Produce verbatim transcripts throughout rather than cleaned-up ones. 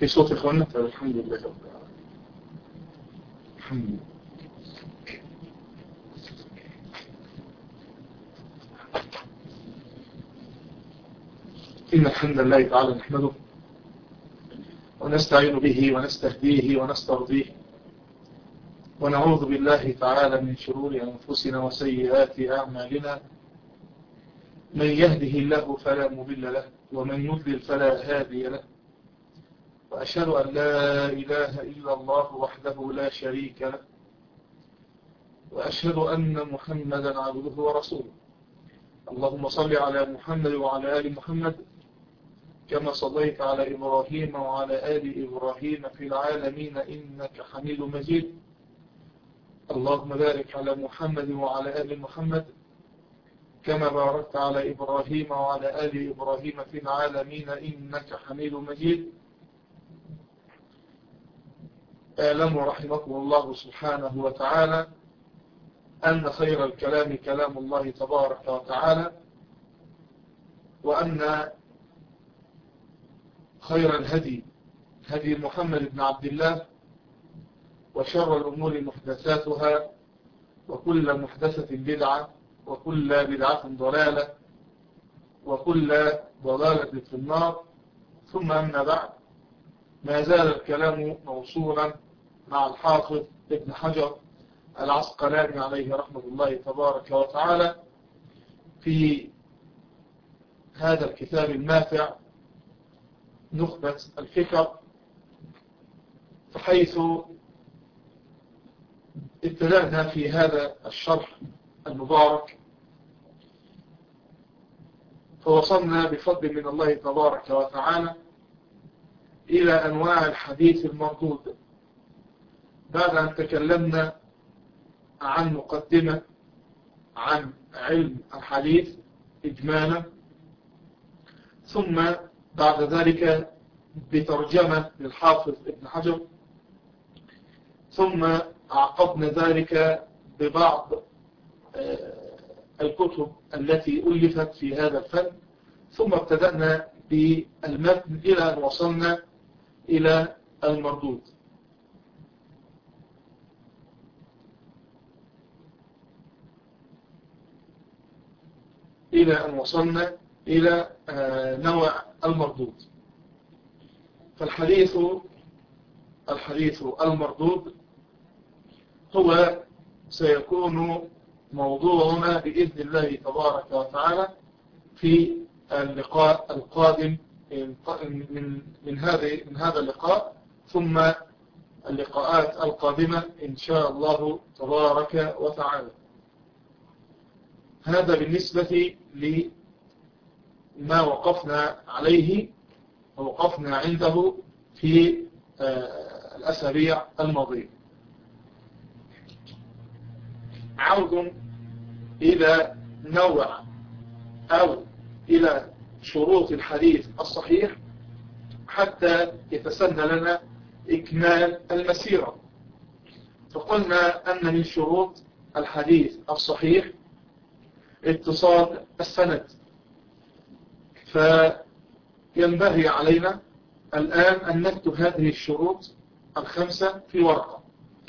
في صوت إخواننا. الحمد لله رب العالمين. الحمد لله. إن الحمد لله تعالى نحمده ونستعين به ونستهديه ونسترضيه ونعوذ بالله تعالى من شرور أنفسنا وسيئات أعمالنا. من يهده الله فلا مضل له ومن يضلل فلا هادي له، وأشهد أن لا إله إلا الله وحده لا شريك له، وأشهد أن محمدا عبده ورسوله. اللهم صل على محمد وعلى آل محمد كما صليت على إبراهيم وعلى آل إبراهيم في العالمين إنك حميد مجيد. اللهم بارك على محمد وعلى آل محمد كما باركت على إبراهيم وعلى آل إبراهيم في العالمين إنك حميد مجيد. اعلموا رحمكم الله سبحانه وتعالى أن خير الكلام كلام الله تبارك وتعالى، وأن خير الهدي هدي محمد بن عبد الله، وشر الأمور محدثاتها، وكل محدثة بدعة، وكل بدعة ضلالة، وكل ضلالة في النار. ثم أما بعد، ما زال الكلام موصولا مع الحافظ ابن حجر العسقلاني عليه رحمة الله تبارك وتعالى في هذا الكتاب الماتع نخبة الفكر، فحيث ابتدأنا في هذا الشرح المبارك فوصلنا بفضل من الله تبارك وتعالى إلى أنواع الحديث المردود، بعد أن تكلمنا عن مقدمة عن علم الحديث إجمالا، ثم بعد ذلك بترجمة للحافظ ابن حجر، ثم أعقبنا ذلك ببعض الكتب التي ألفت في هذا الفن، ثم ابتدأنا بالمتن إلى أن وصلنا إلى المردود. إلى أن وصلنا إلى نوع المردود. فالحديث الحديث المردود هو سيكون موضوعنا بإذن الله تبارك وتعالى في اللقاء القادم من من هذا من هذا اللقاء، ثم اللقاءات القادمة إن شاء الله تبارك وتعالى. هذا بالنسبة لما وقفنا عليه ووقفنا عنده في الأسابيع الماضية. عود إلى نوع أو إلى شروط الحديث الصحيح حتى يتسنى لنا إكمال المسيرة. فقلنا أن من شروط الحديث الصحيح اتصال السند، فينبغي علينا الآن أن نكتب هذه الشروط الخمسة في ورقة.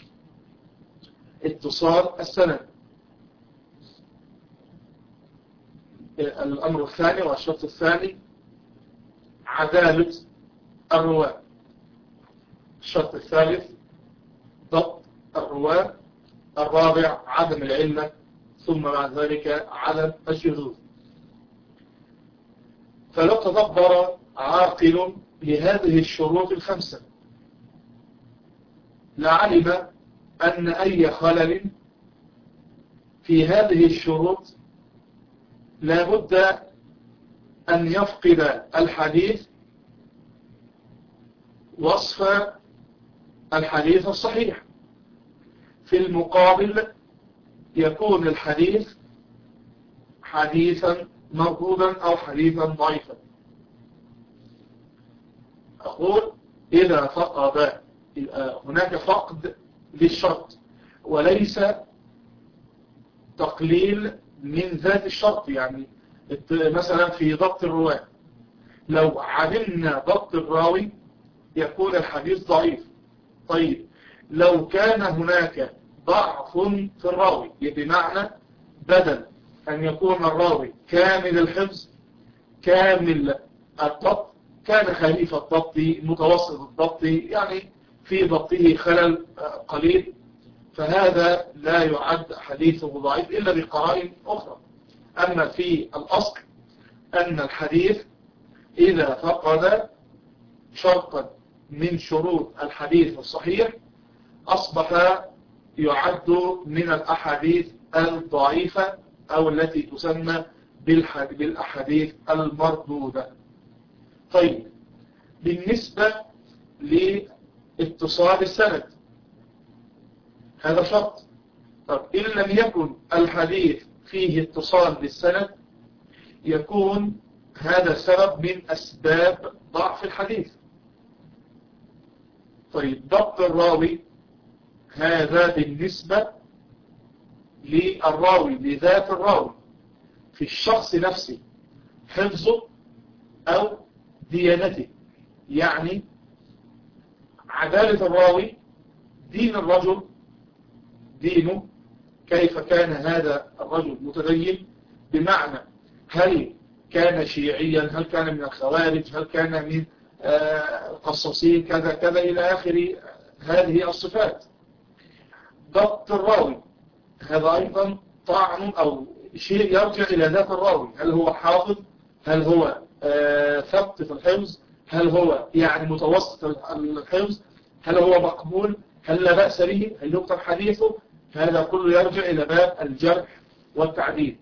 اتصال السند، الأمر الثاني والشرط الثاني عدالة الرواة، الشرط الثالث ضبط الرواة، الرابع عدم العلة، ثم بعد ذلك عدم الشذوذ. فلو تدبر عاقل لهذه الشروط الخمسة لعلم أن أي خلل في هذه الشروط لا بد أن يفقد الحديث وصف الحديث الصحيح. في المقابل يكون الحديث حديثا مردودا أو حديثا ضعيفا. أقول إذا فقد، هناك فقد للشرط وليس تقليل من ذات الشرط. يعني مثلا في ضبط الرواة، لو علمنا ضبط الراوي يكون الحديث ضعيف. طيب لو كان هناك ضعف في الراوي، بمعنى بدل أن يكون الراوي كامل الحفظ كامل الضبط، كان خفيف الضبط متوسط الضبط، يعني في ضبطه خلل قليل، فهذا لا يعد حديثه ضعيف إلا بقرائن أخرى. أما في الأصل أن الحديث إذا فقد شرطا من شروط الحديث الصحيح أصبح يعد من الأحاديث الضعيفة أو التي تسمى بالأحاديث المردودة. طيب بالنسبة لاتصال السند، هذا شرط. طب إن لم يكن الحديث فيه اتصال بالسند يكون هذا سبب من أسباب ضعف الحديث. طيب ضبط الراوي، هذا بالنسبة للراوي لذات الراوي في الشخص نفسه، حفظه أو ديانته، يعني عدالة الراوي، دين الرجل، دينه كيف كان هذا الرجل متدين، بمعنى هل كان شيعيا، هل كان من الخوارج، هل كان من القصاصين، كذا كذا إلى آخر هذه الصفات. ضبط الراوي هذا أيضا طعن أو شيء يرجع إلى ذات الراوي، هل هو حافظ، هل هو ثبت في الحفظ، هل هو يعني متوسط الحفظ، هل هو مقبول، هل لا بأس به، هل يكتب حديثه. هذا كله يرجع إلى باب الجرح والتعديل.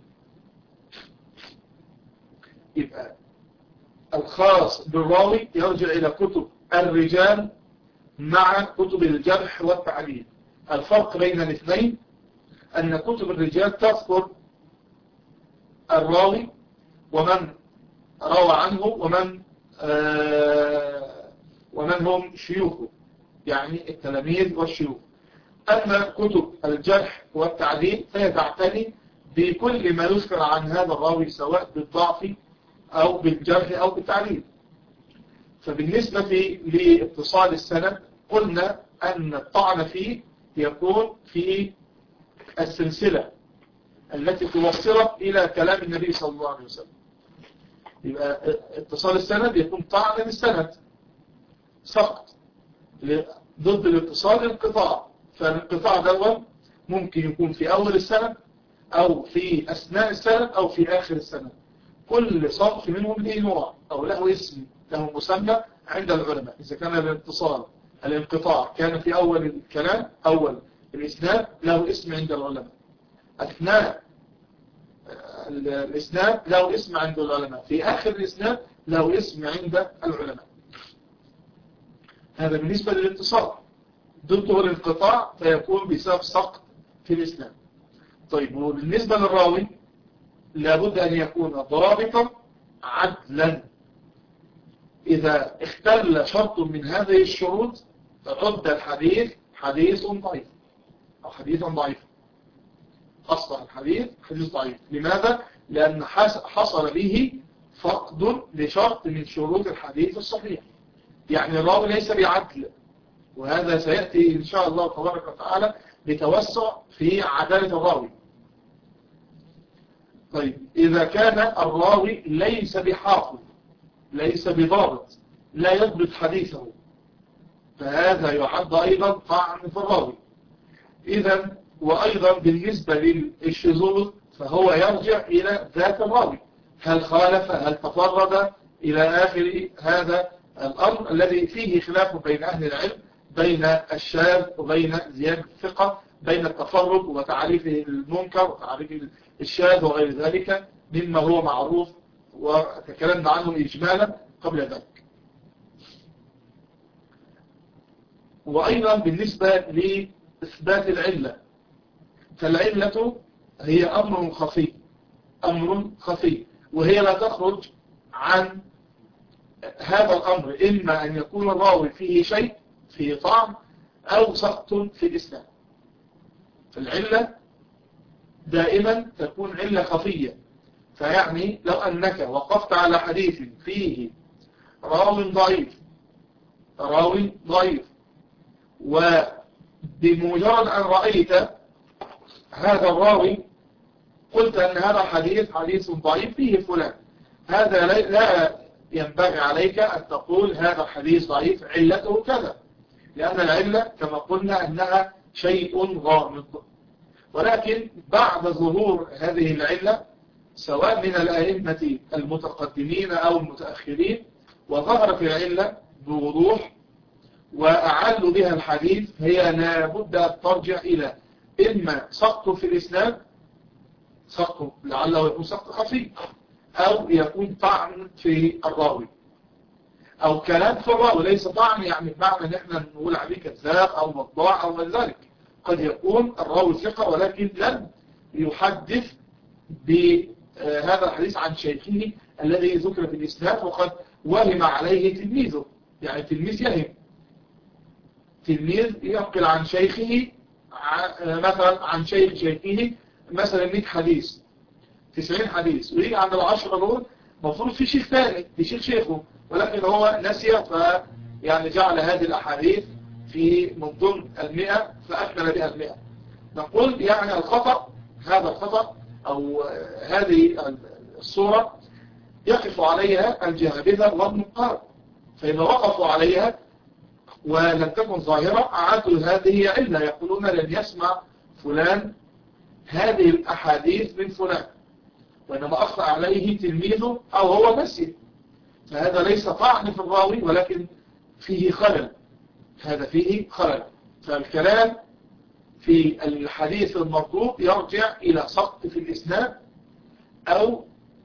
يبقى الخاص بالراوي يرجع إلى كتب الرجال مع كتب الجرح والتعديل. الفرق بين الاثنين أن كتب الرجال تذكر الراوي ومن روى عنه ومن آه ومن هم شيوخه، يعني التلاميذ والشيوخ. أما كتب الجرح والتعديل فهي تعتني بكل ما يذكر عن هذا الراوي سواء بالضعف أو بالجرح أو بالتعديل. فبالنسبة لاتصال السند قلنا أن الطعن فيه يكون في السلسلة التي توصلت إلى كلام النبي صلى الله عليه وسلم. يبقى اتصال السند يكون طعن بالسند سقط، ضد الاتصال الانقطاع. فالانقطاع دوت ممكن يكون في أول السند أو في أثناء السند أو في آخر السند. كل صنف منهم له نوع أو له اسم، له مسمى عند العلماء. إذا كان الاتصال الانقطاع كان في أول الكلام أول الإسناد له اسم عند العلماء، أثناء الإسناد له اسم عند العلماء، في آخر الإسناد له اسم عند العلماء. هذا بالنسبة للاتصال. ضده الانقطاع فيكون بسبب سقط في الإسناد. طيب وبالنسبة للراوي لابد أن يكون ضابطا عدلا. إذا اختل شرط من هذه الشروط فعد الحديث حديث ضعيف أو حديثا ضعيفا. أصبح الحديث حديث ضعيف. لماذا؟ لأن حصل به فقد لشرط من شروط الحديث الصحيح. يعني الراوي ليس بعدل، وهذا سيأتي إن شاء الله تبارك وتعالى بتوسع في عدالة الراوي. طيب إذا كان الراوي ليس بحافظ، ليس بضابط، لا يضبط حديثه، فهذا يعد أيضا طعن في الراوي. إذن وأيضا بالنسبة للشذوذ فهو يرجع إلى ذات الراوي، هل خالف، هل تفرد، إلى آخر هذا الأمر الذي فيه خلاف بين أهل العلم، بين الشاذ وبين زيادة الثقة، بين التفرد وتعريفه المنكر وتعريف الشاذ وغير ذلك مما هو معروف وتكلمنا عنه إجمالا قبل ذلك. وأيضا بالنسبة لإثبات العلة، فالعلة هي أمر خفي، أمر خفي وهي لا تخرج عن هذا الأمر، إما أن يكون الراوي فيه شيء فيه طعن أو سقط في الإسلام. فالعلة دائما تكون علة خفية. فيعني لو أنك وقفت على حديث فيه راو ضعيف راوي ضعيف، وبمجرد أن رأيت هذا الراوي قلت أن هذا حديث حديث ضعيف فيه فلان، هذا لا ينبغي عليك أن تقول هذا الحديث ضعيف علته كذا، لأن العلة كما قلنا أنها شيء غامض. ولكن بعد ظهور هذه العلة سواء من الأئمة المتقدمين أو المتأخرين وظهرت العلة بوضوح وأعلوا بها الحديث، هي لابد أن ترجع إلى إما سقط في الإسناد، سقط لعله يكون سقط خفي، أو يكون طعن في الراوي، أو كلام في الراوي ليس طعن يعني بمعنى أن احنا نقول عليه كذاب أو مطبوع أو من ذلك، قد يكون الراوي ثقة ولكن لم يحدث بهذا الحديث عن شيخه الذي ذكر في الإسناد وقد وهم عليه تلميذه، يعني تلميذ يهم، تلميذ ينقل عن شيخه مثلا عن شيخ شيخه مثلا مئة حديث تسعين حديث، ويجي عند العشرة دول مفروض في شيخ ثاني في شيخ شيخه، ولكن هو نسي ف يعني جعل هذه الأحاديث في من ضمن المئة فأكمل بها المئة. نقول يعني الخطأ، هذا الخطأ أو هذه الصورة يقف عليها الجهابذة والنقاد، فإذا وقفوا عليها ولم تكن ظاهرة أعادوا هذه علة، يقولون لن يسمع فلان هذه الأحاديث من فلان، وإنما أخطأ عليه تلميذه أو هو نسي، فهذا ليس طعن في الراوي ولكن فيه خلل، هذا فيه خلل. فالكلام في الحديث المرفوع يرجع إلى سقط في الإسناد أو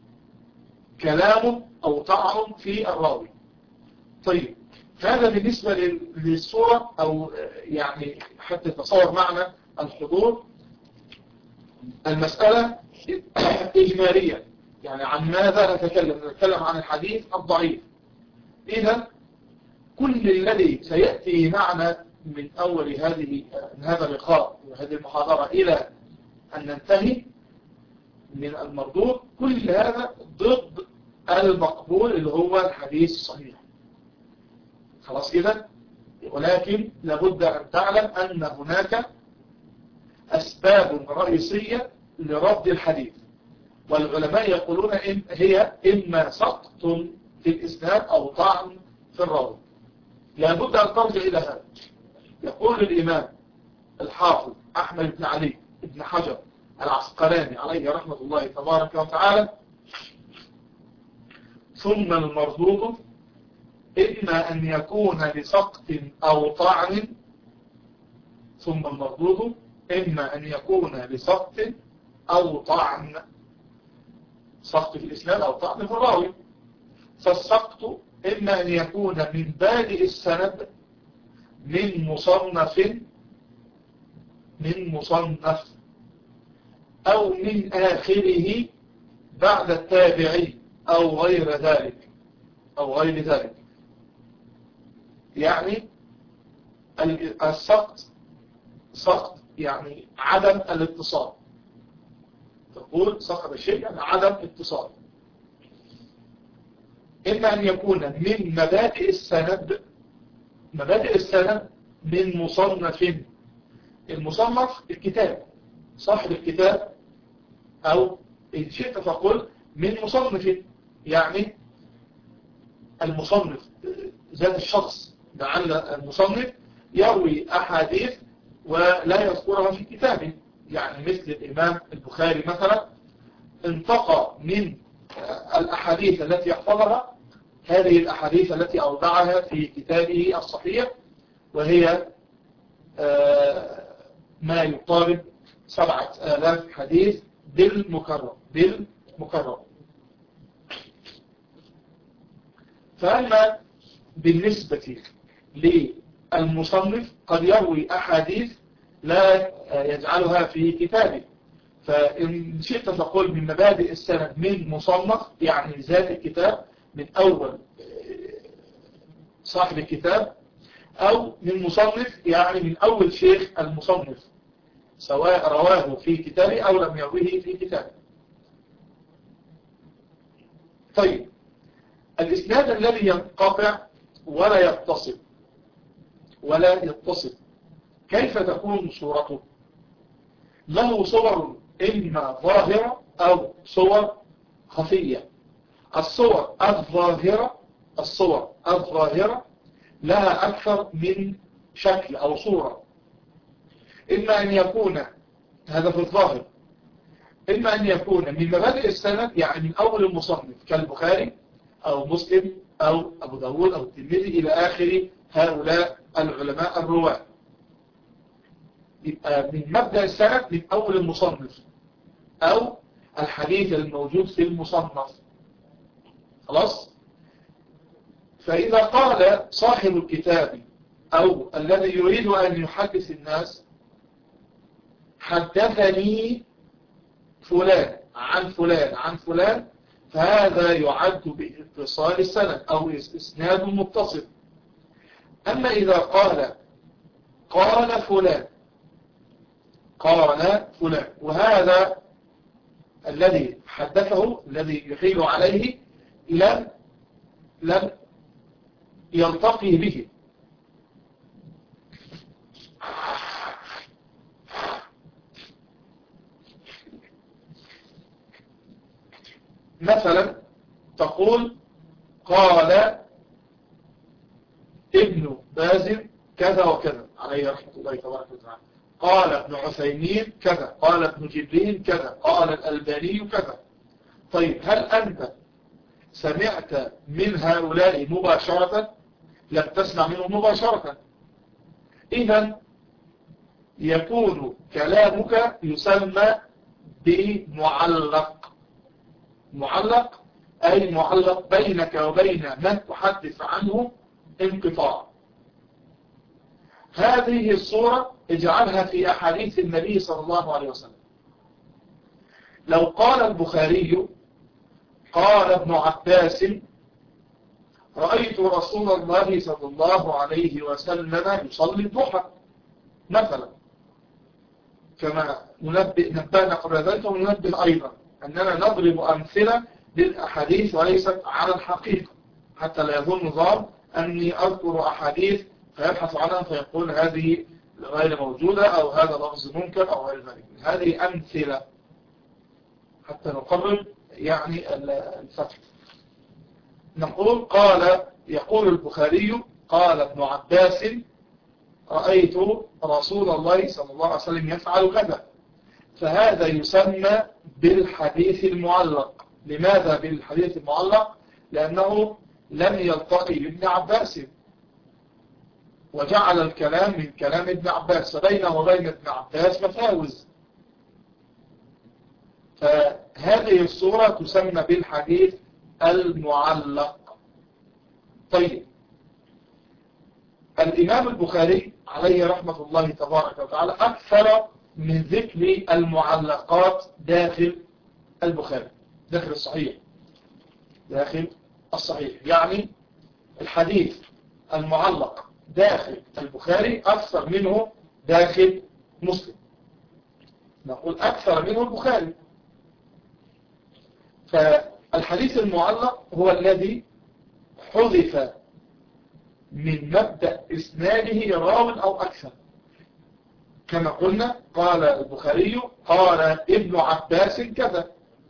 كلام أو طعن في الراوي. طيب هذا بالنسبة للصورة أو يعني حتى تصور معنا الحضور. المسألة إجمالية، يعني عن ماذا نتكلم؟ نتكلم عن الحديث الضعيف. إذا كل الذي سيأتي معنا من أول هذه من هذا اللقاء وهذه المحاضرة إلى أن ننتهي من المردود، كل هذا ضد المقبول اللي هو الحديث الصحيح. خلاص كده؟ ولكن لابد أن تعلم أن هناك أسباب رئيسية لرد الحديث، والعلماء يقولون إن هي إما سقط في الإسناد أو طعن في الراوي. لابد أن ترجع إلى هذا. يقول الإمام الحافظ أحمد بن علي بن حجر العسقلاني عليه رحمة الله تبارك وتعالى: ثم المردود إما أن يكون لسقط أو طعن ثم المردود إما أن يكون لسقط أو طعن، سقط في الإسناد أو طعن في الراوي. فالسقط إما أن يكون من بادئ السند من مصنف من مصنف أو من آخره بعد التابعي أو غير ذلك أو غير ذلك. يعني السقط سقط يعني عدم الاتصال، تقول سقط الشيء يعني عدم اتصال. إما أن يكون من مبادئ السند، مبادئ السند من مصنف، المصنف الكتاب صاحب الكتاب، أو إن شئت فقل من مصنف يعني المصنف ذات الشخص، لعل المصنف يروي أحاديث ولا يذكرها في كتابه، يعني مثل الإمام البخاري مثلا انتقى من الأحاديث التي يحفظها هذه الأحاديث التي أوضعها في كتابه الصحيح، وهي ما يقارب سبعة آلاف حديث بالمكرر بالمكرر. فأما بالنسبة للمصنف قد يروي أحاديث لا يجعلها في كتابه، فإن شئت فقل من مبادئ السند من مصنف يعني ذات الكتاب من أول صاحب الكتاب، أو من مصنف يعني من أول شيخ المصنف سواء رواه في كتابه أو لم يرويه في كتابه. طيب الإسناد الذي ينقطع ولا يتصل ولا يتصل. كيف تكون صورته؟ له صور إما ظاهرة أو صور خفية. الصور الظاهرة الصور الظاهرة لها أكثر من شكل أو صورة. إما أن يكون هذا في الظاهر، إما أن يكون من مبادئ السند، يعني من أول المصنف كالبخاري أو مسلم أو أبو داود أو الترمذي إلى آخر هؤلاء العلماء الرواة. يبقى من مبدأ السند من أول المصنف أو الحديث الموجود في المصنف. خلاص؟ فإذا قال صاحب الكتاب أو الذي يريد أن يحدث الناس حدثني فلان عن فلان عن فلان، فهذا يعد باتصال السند أو إسناد متصل. أما إذا قال قال فلان قال فلان وهذا الذي حدثه الذي يحيل عليه لم لم يلتقي به، مثلا تقول قال ابن باز كذا وكذا عليه رحمة الله تبارك وتعالى، قال ابن عثيمين كذا، قال ابن جبرين كذا، قال الألباني كذا. طيب هل أنت سمعت من هؤلاء مباشرة؟ لم تسمع منهم مباشرة. إذن يكون كلامك يسمى بمعلق. معلق أي معلق بينك وبين من تحدث عنه انقطاع. هذه الصورة اجعلها في أحاديث النبي صلى الله عليه وسلم. لو قال البخاري قال ابن عباس رأيت رسول الله صلى الله عليه وسلم يصلي الضحى مثلا، كما ننبه نبهنا قبل ذلك وننبه أيضا أننا نضرب أمثلة للأحاديث وليست على الحقيقة، حتى لا يظن ظان أني أذكر أحاديث فيبحث عنها فيقول هذه غير موجودة أو هذا لفظ منكر أو غير ذلك. هذه أمثلة حتى نقرب يعني الفتح. نقول قال يقول البخاري قال ابن عباس رأيت رسول الله صلى الله عليه وسلم يفعل كذا، فهذا يسمى بالحديث المعلق. لماذا بالحديث المعلق؟ لأنه لم يلتقي بابن عباس وجعل الكلام من كلام ابن عباس، فبينه وبين ابن عباس مفاوز. فهذه الصورة تسمى بالحديث المعلق. طيب الإمام البخاري عليه رحمة الله تبارك وتعالى أكثر من ذكر المعلقات داخل البخاري، داخل الصحيح، داخل الصحيح. يعني الحديث المعلق داخل البخاري أكثر منه داخل مسلم. نقول أكثر منه البخاري. فالحديث المعلق هو الذي حذف من مبدأ إسناده راو أو أكثر، كما قلنا قال البخاري قال ابن عباس كذا،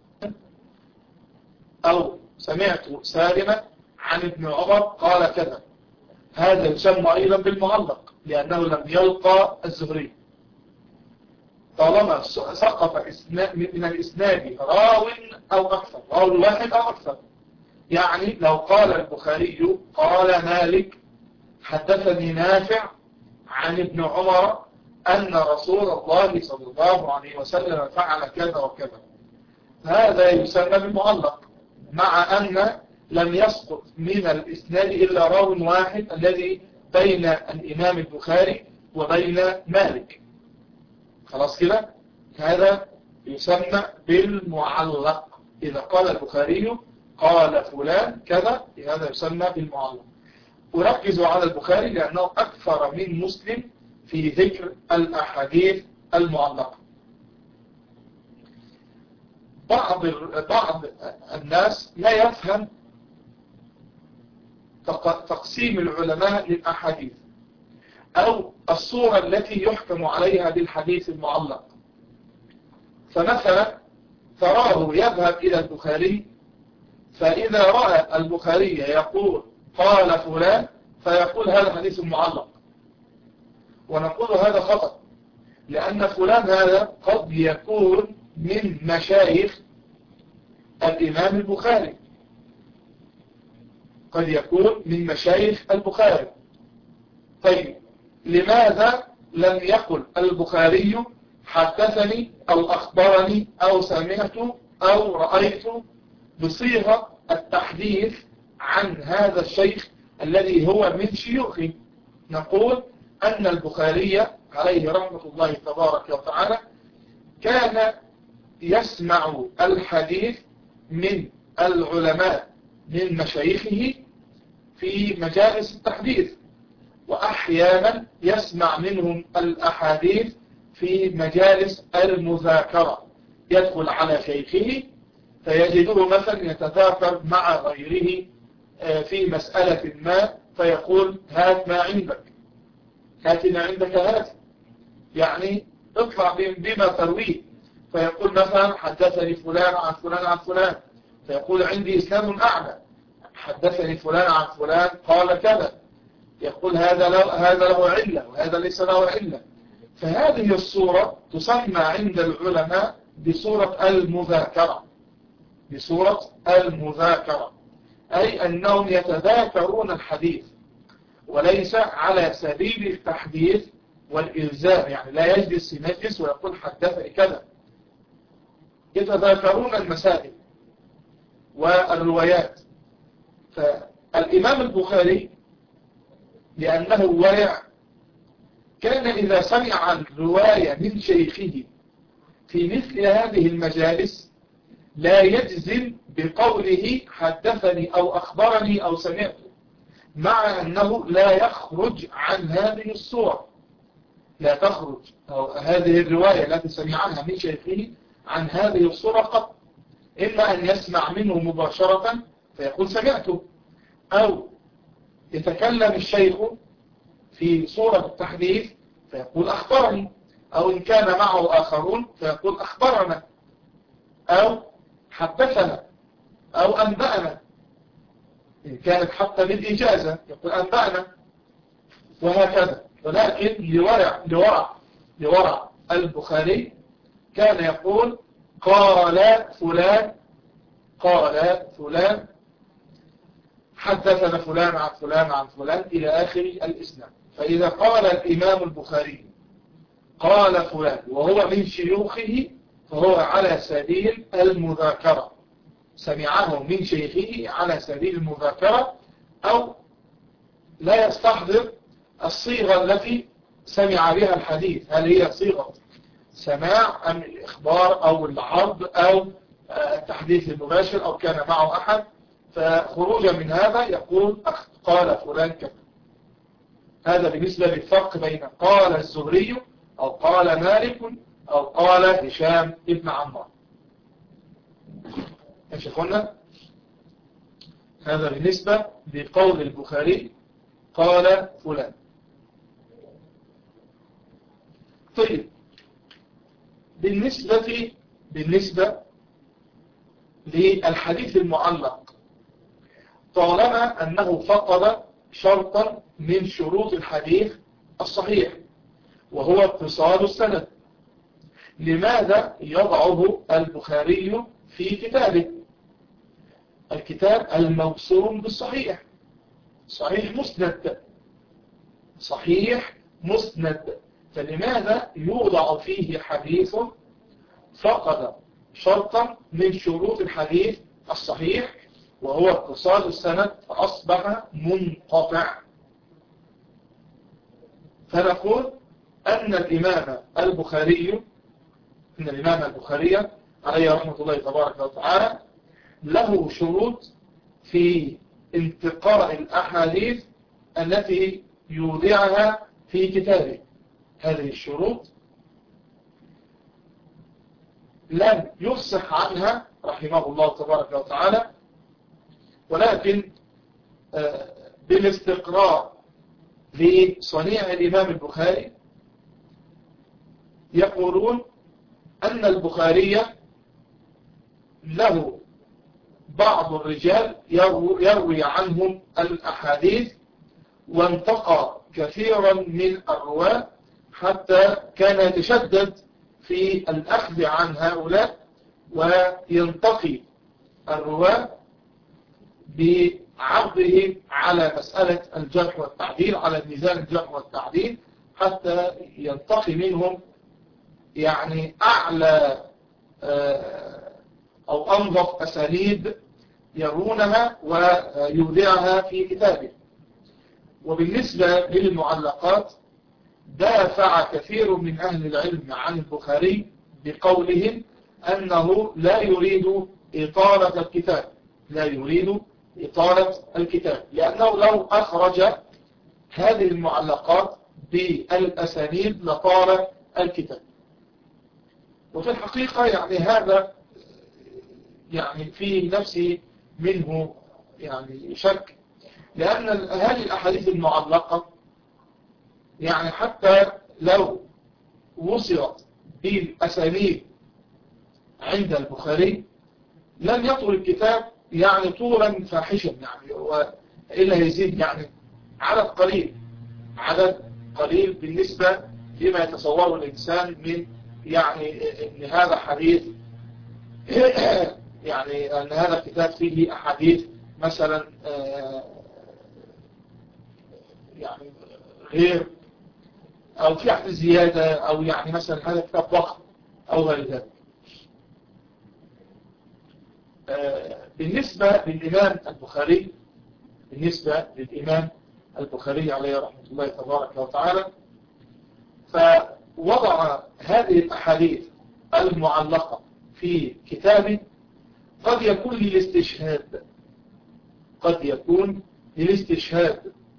أو سمعت سالما عن ابن عمر قال كذا. هذا يسمى أيضا بالمعلق لأنه لم يلقى الزهري. طالما سقط من الإسناد راو أو أكثر، راو واحد أو أكثر. يعني لو قال البخاري قال مالك حدثني نافع عن ابن عمر أن رسول الله صلى الله عليه وسلم فعل كذا وكذا، هذا يسمى بالمعلق، مع أن لم يسقط من الإسناد إلا راو واحد الذي بين الإمام البخاري وبين مالك. خلاص كده؟ هذا يسمى بالمعلق. إذا قال البخاري قال فلان كذا، هذا يسمى بالمعلق. وركز على البخاري لأنه أكثر من مسلم في ذكر الأحاديث المعلقة. بعض بعض الناس لا يفهم تقسيم العلماء للأحاديث. أو الصورة التي يحكم عليها بالحديث المعلق. فمثلا تراه يذهب إلى البخاري، فإذا رأى البخاري يقول قال فلان فيقول هذا حديث معلق، ونقول هذا خطأ، لأن فلان هذا قد يكون من مشايخ الإمام البخاري، قد يكون من مشايخ البخاري. طيب لماذا لم يقل البخاري حدثني أو أخبرني أو سمعت أو رأيت بصيغة التحديث عن هذا الشيخ الذي هو من شيوخه؟ نقول أن البخاري عليه رحمة الله تبارك وتعالى كان يسمع الحديث من العلماء من مشايخه في مجالس التحديث، وأحيانا يسمع منهم الأحاديث في مجالس المذاكرة، يدخل على شيخه فيجده مثلا يتذاكر مع غيره في مسألة ما، فيقول هات ما عندك، هات ما عندك هات، يعني اطلع بما ترويه. فيقول مثلا حدثني فلان عن فلان عن فلان، فيقول عندي إسناد أعلى، حدثني فلان عن فلان قال كذا، يقول هذا له, هذا له علة وهذا ليس له علة. فهذه الصورة تسمى عند العلماء بصورة المذاكرة، بصورة المذاكرة، أي أنهم يتذاكرون الحديث وليس على سبيل التحديث والإلزام، يعني لا يجلس مجلس ويقول حدثني كذا، يتذاكرون المسائل والروايات. فالإمام البخاري لأنه ورع كان إذا سمع الرواية من شيخه في مثل هذه المجالس لا يجزم بقوله حدثني أو أخبرني أو سمعت، مع أنه لا يخرج عن هذه الصورة، لا تخرج أو هذه الرواية التي سمعها من شيخه عن هذه الصورة قط، إما أن يسمع منه مباشرة فيقول سمعته، أو يتكلم الشيخ في صورة التحديث فيقول أخبرني، أو إن كان معه آخرون فيقول أخبرنا أو حدثنا أو أنبأنا، إن كانت حتى بالإجازة يقول أنبأنا، وهكذا. ولكن لورع لورع لورع البخاري كان يقول قال فلان قال فلان حدثنا فلان عن فلان عن فلان إلى آخر الإسناد. فإذا قال الإمام البخاري قال فلان وهو من شيوخه فهو على سبيل المذاكرة، سمعه من شيخه على سبيل المذاكرة، أو لا يستحضر الصيغة التي سمع بها الحديث، هل هي صيغة سماع أم الإخبار أو العرض أو التحديث المباشر أو كان معه أحد. فخروجا من هذا يقول قال فلان كذا. هذا بالنسبة للفرق بين قال الزهري أو قال مالك أو قال هشام ابن عمار. يا شيخنا هذا بالنسبة لقول البخاري قال فلان. طيب بالنسبة بالنسبة للحديث المعلق، طالما أنه فقد شرطا من شروط الحديث الصحيح وهو اتصال السند، لماذا يضعه البخاري في كتابه؟ الكتاب الموسوم بالصحيح، صحيح مسند، صحيح مسند، فلماذا يوضع فيه حديث فقد شرطا من شروط الحديث الصحيح وهو اتصال السند فأصبح منقطع؟ فنقول أن الإمام البخاري أن الإمام البخاري عليه رحمة الله تبارك وتعالى له شروط في انتقاء الأحاديث التي يوضعها في كتابه. هذه الشروط لم يفصح عنها رحمه الله تبارك وتعالى، ولكن بالاستقراء لصنيع الإمام البخاري يقولون أن البخاري له بعض الرجال يروي عنهم الأحاديث، وانتقى كثيرا من الرواة حتى كان يتشدد في الأخذ عن هؤلاء وينتقي الرواة بعرضه على مسألة الجرح والتعديل، على ميزان الجرح والتعديل، حتى ينتقي منهم يعني أعلى أو أنظف أساليب يرونها ويودعها في كتابه. وبالنسبة للمعلقات دافع كثير من أهل العلم عن البخاري بقولهم أنه لا يريد إطالة الكتاب، لا يريد إطالة الكتاب، لأنه لو أخرج هذه المعلقات بالأسانيد لطال الكتاب. وفي الحقيقة يعني هذا يعني في نفسي منه يعني شك، لأن هذه الأحاديث المعلقة يعني حتى لو وصلت بالأسانيد عند البخاري لن يطول الكتاب يعني طولا فاحشا، يعني وإلا يزيد يعني عدد قليل، عدد قليل بالنسبة لما يتصوره الإنسان من يعني أن هذا حديث يعني أن هذا الكتاب فيه أحاديث مثلا يعني غير أو في أحاديث زيادة، أو يعني مثلا هذا كتاب ضخم أو غير ذلك. بالنسبة للإمام البخاري بالنسبة للإمام البخاري عليه رحمة الله تبارك وتعالى، فوضع هذه الأحاديث المعلقة في كتابه قد يكون للاستشهاد، قد يكون للاستشهاد،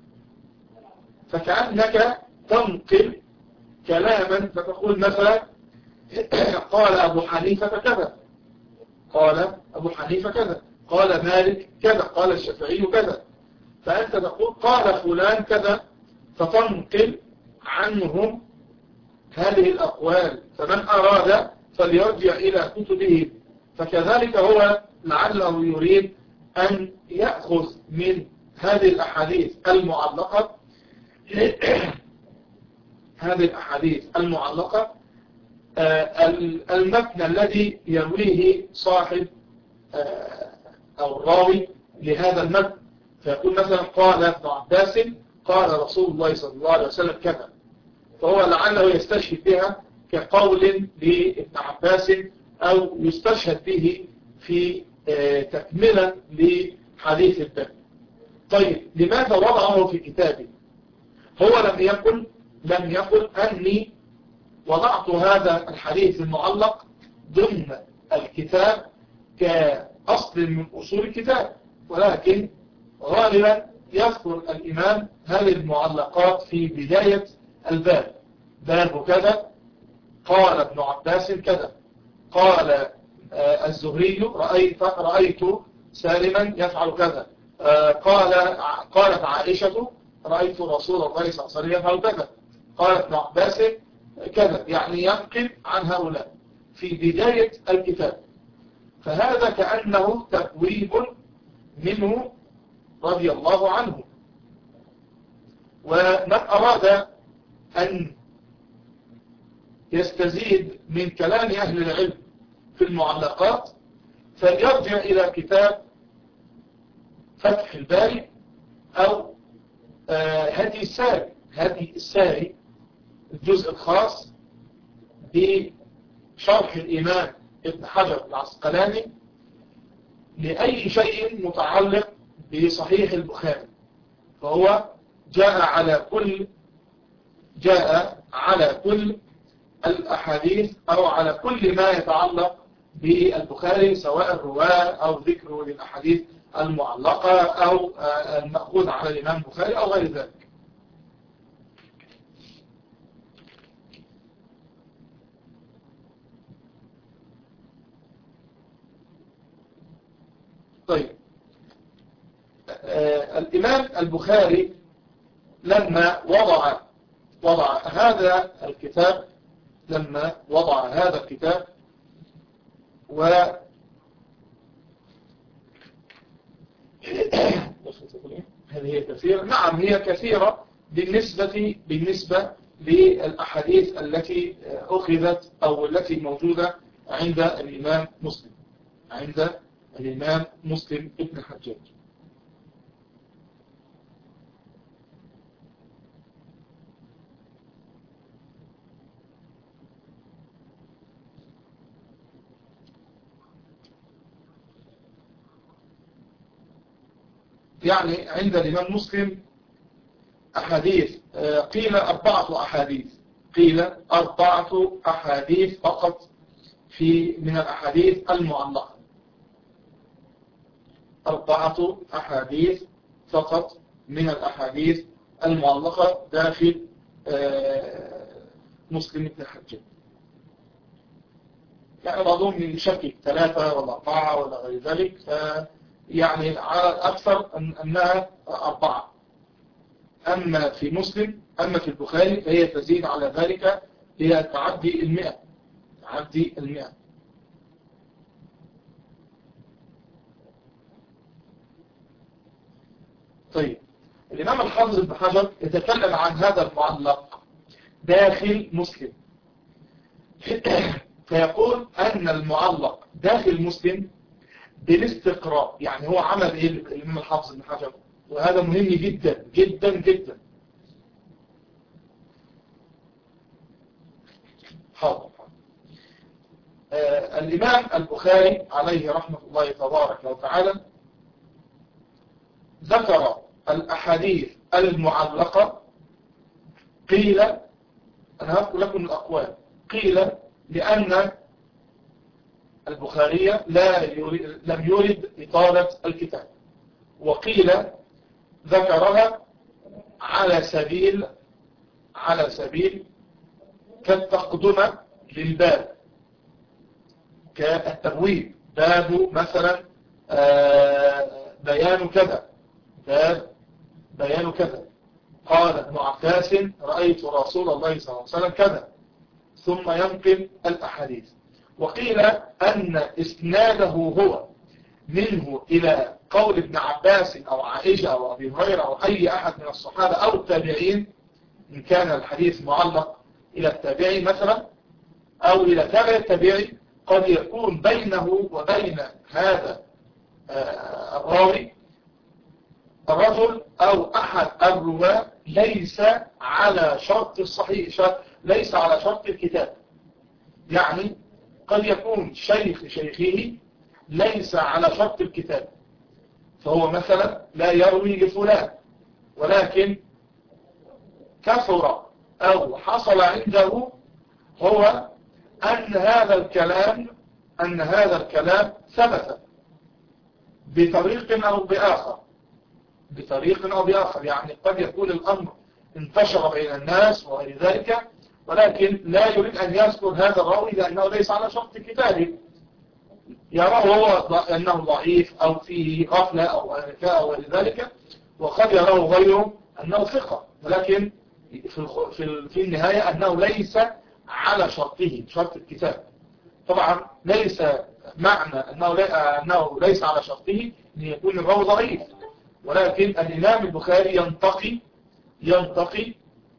فكأنك تنقل كلاما فتقول مثلا قال أبو حنيفة كذا، قال أبو حنيفة كذا، قال مالك كذا، قال الشافعي كذا، فأنت تقول قال فلان كذا، فتنقل عنهم هذه الأقوال، فمن أراد فليرجع إلى كتبه. فكذلك هو لعله يريد أن يأخذ من هذه الأحاديث المعلقة هذه الأحاديث المعلقة المتن الذي يرويه صاحب أو الراوي لهذا المتن، فيقول مثلا قال ابن عباس قال رسول الله صلى الله عليه وسلم كذا، فهو لعله يستشهد بها كقول لابن عباس، أو يستشهد به في تكملة لحديث الباب. طيب لماذا وضعه في كتابه؟ هو لم يقل لم يقل أني وضعت هذا الحديث المعلق ضمن الكتاب كأصل من أصول الكتاب، ولكن غالبا يذكر الإمام هذه المعلقات في بداية الباب، باب كذا قال ابن عباس كذا، قال الزهري رأيت, رأيت سالما يفعل كذا، قال قالت عائشة رأيت رسول الله صلى الله عليه وسلم يفعل كذا، قال ابن عباس كذا، يعني ينقل عن هؤلاء في بداية الكتاب. فهذا كأنه تبويب منه رضي الله عنه. ومن أراد أن يستزيد من كلام أهل العلم في المعلقات فليرجع إلى كتاب فتح الباري أو هدي الساري هدي الساري الجزء الخاص بشرح الإمام ابن حجر العسقلاني لأي شيء متعلق بصحيح البخاري، فهو جاء على كل جاء على كل الأحاديث أو على كل ما يتعلق بالبخاري، سواء الرواة أو ذكره للأحاديث المعلقة أو المأخوذ على الإمام البخاري أو غير ذلك. طيب، آه الإمام البخاري لما وضع وضع هذا الكتاب لما وضع هذا الكتاب و هل هي كثيرة؟ نعم هي كثيرة بالنسبة بالنسبة للأحاديث التي أخذت أو التي موجودة عند الإمام مسلم عند الإمام مسلم ابن الحجاج. يعني عند الإمام مسلم أحاديث قيل أربعة أحاديث قيل أربعة أحاديث فقط في من الأحاديث المعلقة أربعة أحاديث فقط من الأحاديث المعلقة داخل مسلم ابن الحجاج. يعني بعضهم من شكل ثلاثة ولا أربعة ولا غير ذلك، يعني على الأكثر أنها أربعة. أما في مسلم أما في البخاري فهي تزيد على ذلك، هي تعدي المئة تعدي المئة. طيب الإمام الحافظ ابن حجر يتكلم عن هذا المعلق داخل مسلم فيقول أن المعلق داخل مسلم بالاستقراء. يعني هو عمل إيه الإمام الحافظ ابن حجر؟ وهذا مهم جدا جدا جدا. حاضر. آه الإمام البخاري عليه رحمة الله تبارك وتعالى ذكر الأحاديث المعلقة. قيل، أنا هذكر لكم الأقوال، قيل لأن البخاري لا يريد لم يرد إطالة الكتاب، وقيل ذكرها على سبيل على سبيل كالتقدمة للباب، كالتبويب، باب مثلا بيان كذا، باب بيان كذا. قال ابن عباس رأيت رسول الله صلى الله عليه وسلم كذا، ثم ينقل الأحاديث. وقيل أن إسناده هو منه إلى قول ابن عباس أو عائشة أو أبي هريرة أو أي أحد من الصحابة أو التابعين، إن كان الحديث معلق إلى التابعي مثلا أو إلى تابع التابعي، قد يكون بينه وبين هذا الراوي الرجل أو أحد الرواة ليس على شرط الصحيح، ليس على شرط الكتاب. يعني قد يكون شيخ شيخه ليس على شرط الكتاب، فهو مثلا لا يروي لفلان، ولكن كثر أو حصل عنده هو أن هذا الكلام أن هذا الكلام ثبت بطريق أو بآخر بطريق أو بآخر. يعني قد يكون الأمر انتشر بين الناس وغير ذلك، ولكن لا يريد أن يذكر هذا الراوي لأنه ليس على شرط كتابه، يراه هو أنه ضعيف أو فيه غفلة أو أنفاء أو غير ذلك، وقد يراه غيره أنه ثقة، ولكن في في النهاية أنه ليس على شرطه، شرط الكتاب. طبعا ليس معنى أنه, أنه ليس على شرطه أن يكون الراوي ضعيف، ولكن الإمام البخاري ينتقي ينتقي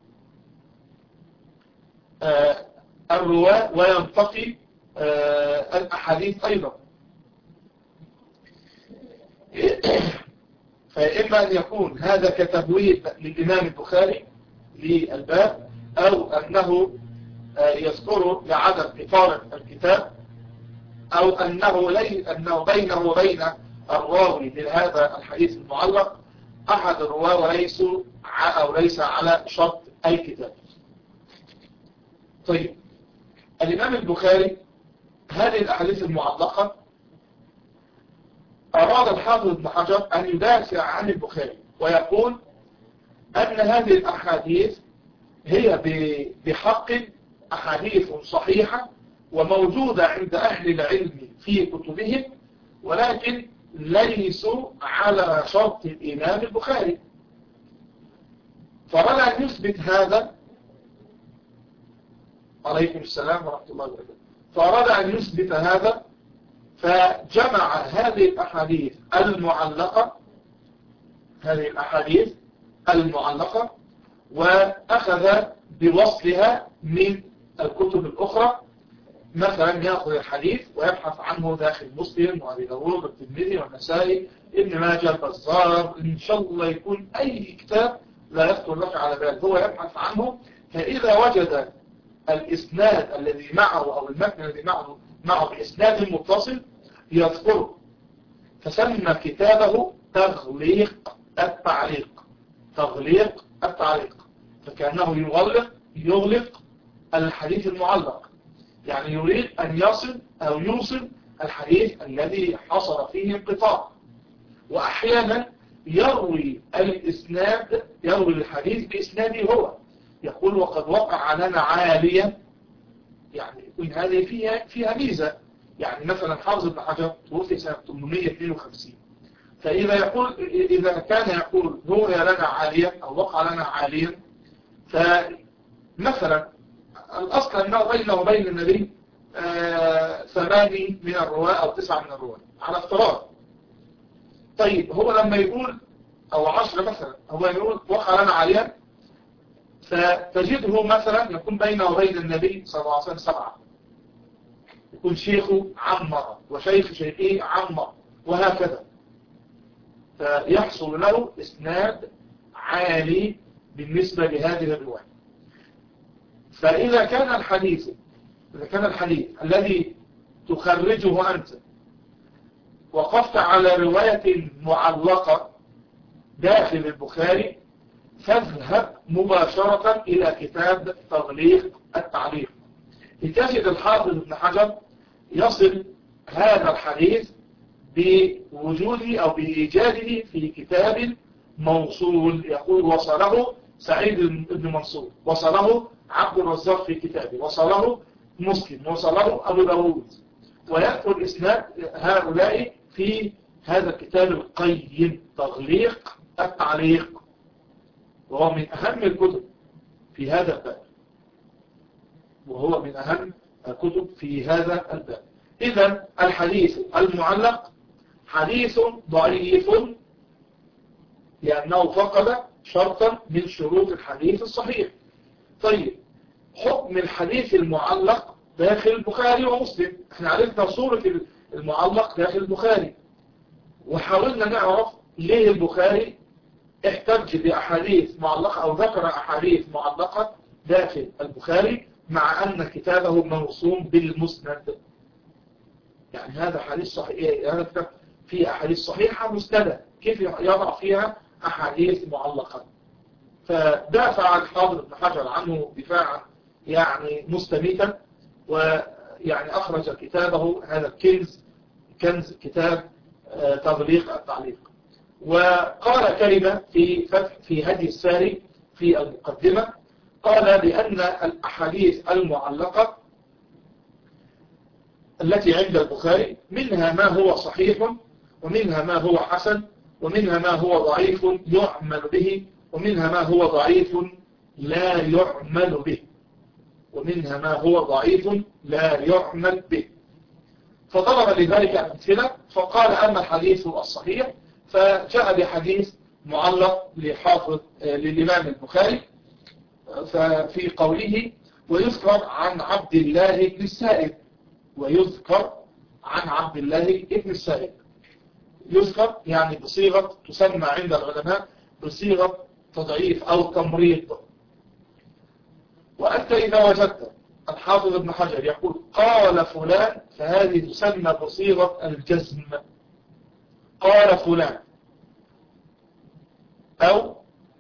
آه الرواة وينتقي آه الأحاديث أيضا. فإما أن يكون هذا كتبويب للإمام البخاري للباب، أو أنه آه يذكره لعدم إطالة الكتاب، أو أنه, لي أنه بينه وبين الراوي لهذا الحديث المعلق أحد الرواة وليسوا أو ليس على شرط الكتاب. طيب الإمام البخاري هذه الأحاديث المعلقة أراد الحافظ ابن حجر أن يدافع عن البخاري ويقول أن هذه الأحاديث هي بحق أحاديث صحيحة وموجودة عند أهل العلم في كتبهم، ولكن ليسوا على شرط الإمام البخاري. فأراد أن يثبت هذا. عليكم السلام ورحمة الله وبركاته. فأراد أن يثبت هذا، فجمع هذه الأحاديث المعلقة هذه الأحاديث المعلقة وأخذ بوصلها من الكتب الأخرى. مثلا يأخذ الحديث ويبحث عنه داخل مسلم وأبي داود والترمذي والنسائي ابن ماجه البزار، إن شاء الله يكون أي كتاب لا يخطر لك على بال، هو يبحث عنه. فإذا وجد الإسناد الذي معه أو المتن الذي معه معه بإسناد متصل يذكره، فسمى كتابه تغليق التعليق. تغليق التعليق، فكأنه يغلق يغلق الحديث المعلق، يعني يريد أن يصل أو يوصل الحديث الذي حصل فيه انقطاع. وأحيانا يروي الإسناد يروي الحديث بإسناده هو، يقول وقد وقع لنا عاليا، يعني يكون هذه فيها فيها ميزة. يعني مثلا حافظ بن حجر توفي سنة ثمانمائة واثنين وخمسين، فإذا يقول إذا كان يقول روي لنا عاليا أو وقع لنا عاليا، فمثلا الأصل أنه بينه وبين النبي آه ثماني من الرواة أو تسعة من الرواة على افتراض. طيب هو لما يقول أو عشرة مثلا، هو يقول وقع لنا عاليا، فتجده مثلا يكون بينه وبين النبي صلى الله عليه وسلم سبعة، يكون شيخه عمر وشيخ شيخه عمر وهكذا، فيحصل له إسناد عالي بالنسبة لهذه الرواية. فإذا كان الحديث إذا كان الحديث الذي تخرجه أنت وقفت على رواية معلقة داخل البخاري، فاذهب مباشرة إلى كتاب تغليق التعليق، لتجد الحافظ ابن حجر يصل هذا الحديث بوجوده أو بإيجاده في كتاب موصول، يقول وصله سعيد بن منصور، وصله عبد الرزاق في كتابه، وصله مسلم، وصله أبو داود، ويذكر إسناد هؤلاء في هذا الكتاب القيم تغليق التعليق، وهو من أهم الكتب في هذا الباب وهو من أهم الكتب في هذا الباب. إذن الحديث المعلق حديث ضعيف لأنه فقد شرطا من شروط الحديث الصحيح. طيب حكم الحديث المعلق داخل البخاري ومسلم، احنا عرفنا صورة المعلق داخل البخاري، وحاولنا نعرف ليه البخاري احتج بأحاديث معلقة أو ذكر أحاديث معلقة داخل البخاري مع أن كتابه موصوم بالمسند. يعني هذا حديث صحيح، هذا كتاب فيه أحاديث صحيحة مسندة، كيف يضع فيها أحاديث معلقة؟ فدافع الحافظ ابن حجر عنه دفاعا يعني مستميتا، ويعني أخرج كتابه هذا الكنز كنز كتاب تغليق التعليق. وقال كلمة في فتح في هدي الساري في المقدمة، قال بأن الأحاديث المعلقة التي عند البخاري منها ما هو صحيح، ومنها ما هو حسن، ومنها ما هو ضعيف يعمل به، ومنها ما هو ضعيف لا يعمل به ومنها ما هو ضعيف لا يعمل به. فضرب لذلك أمثلة، فقال أما الحديث الصحيح فجاء بحديث معلق لحافظ للإمام البخاري ففي قوله ويذكر عن عبد الله بن السائب، ويذكر عن عبد الله بن السائب، يذكر يعني بصيغة تسمى عند العلماء بصيغة تضعيف أو تمريض. وأنت إذا وجدت الحافظ ابن حجر يقول قال فلان، فهذه تسمى بصيغة الجزم، قال فلان، أو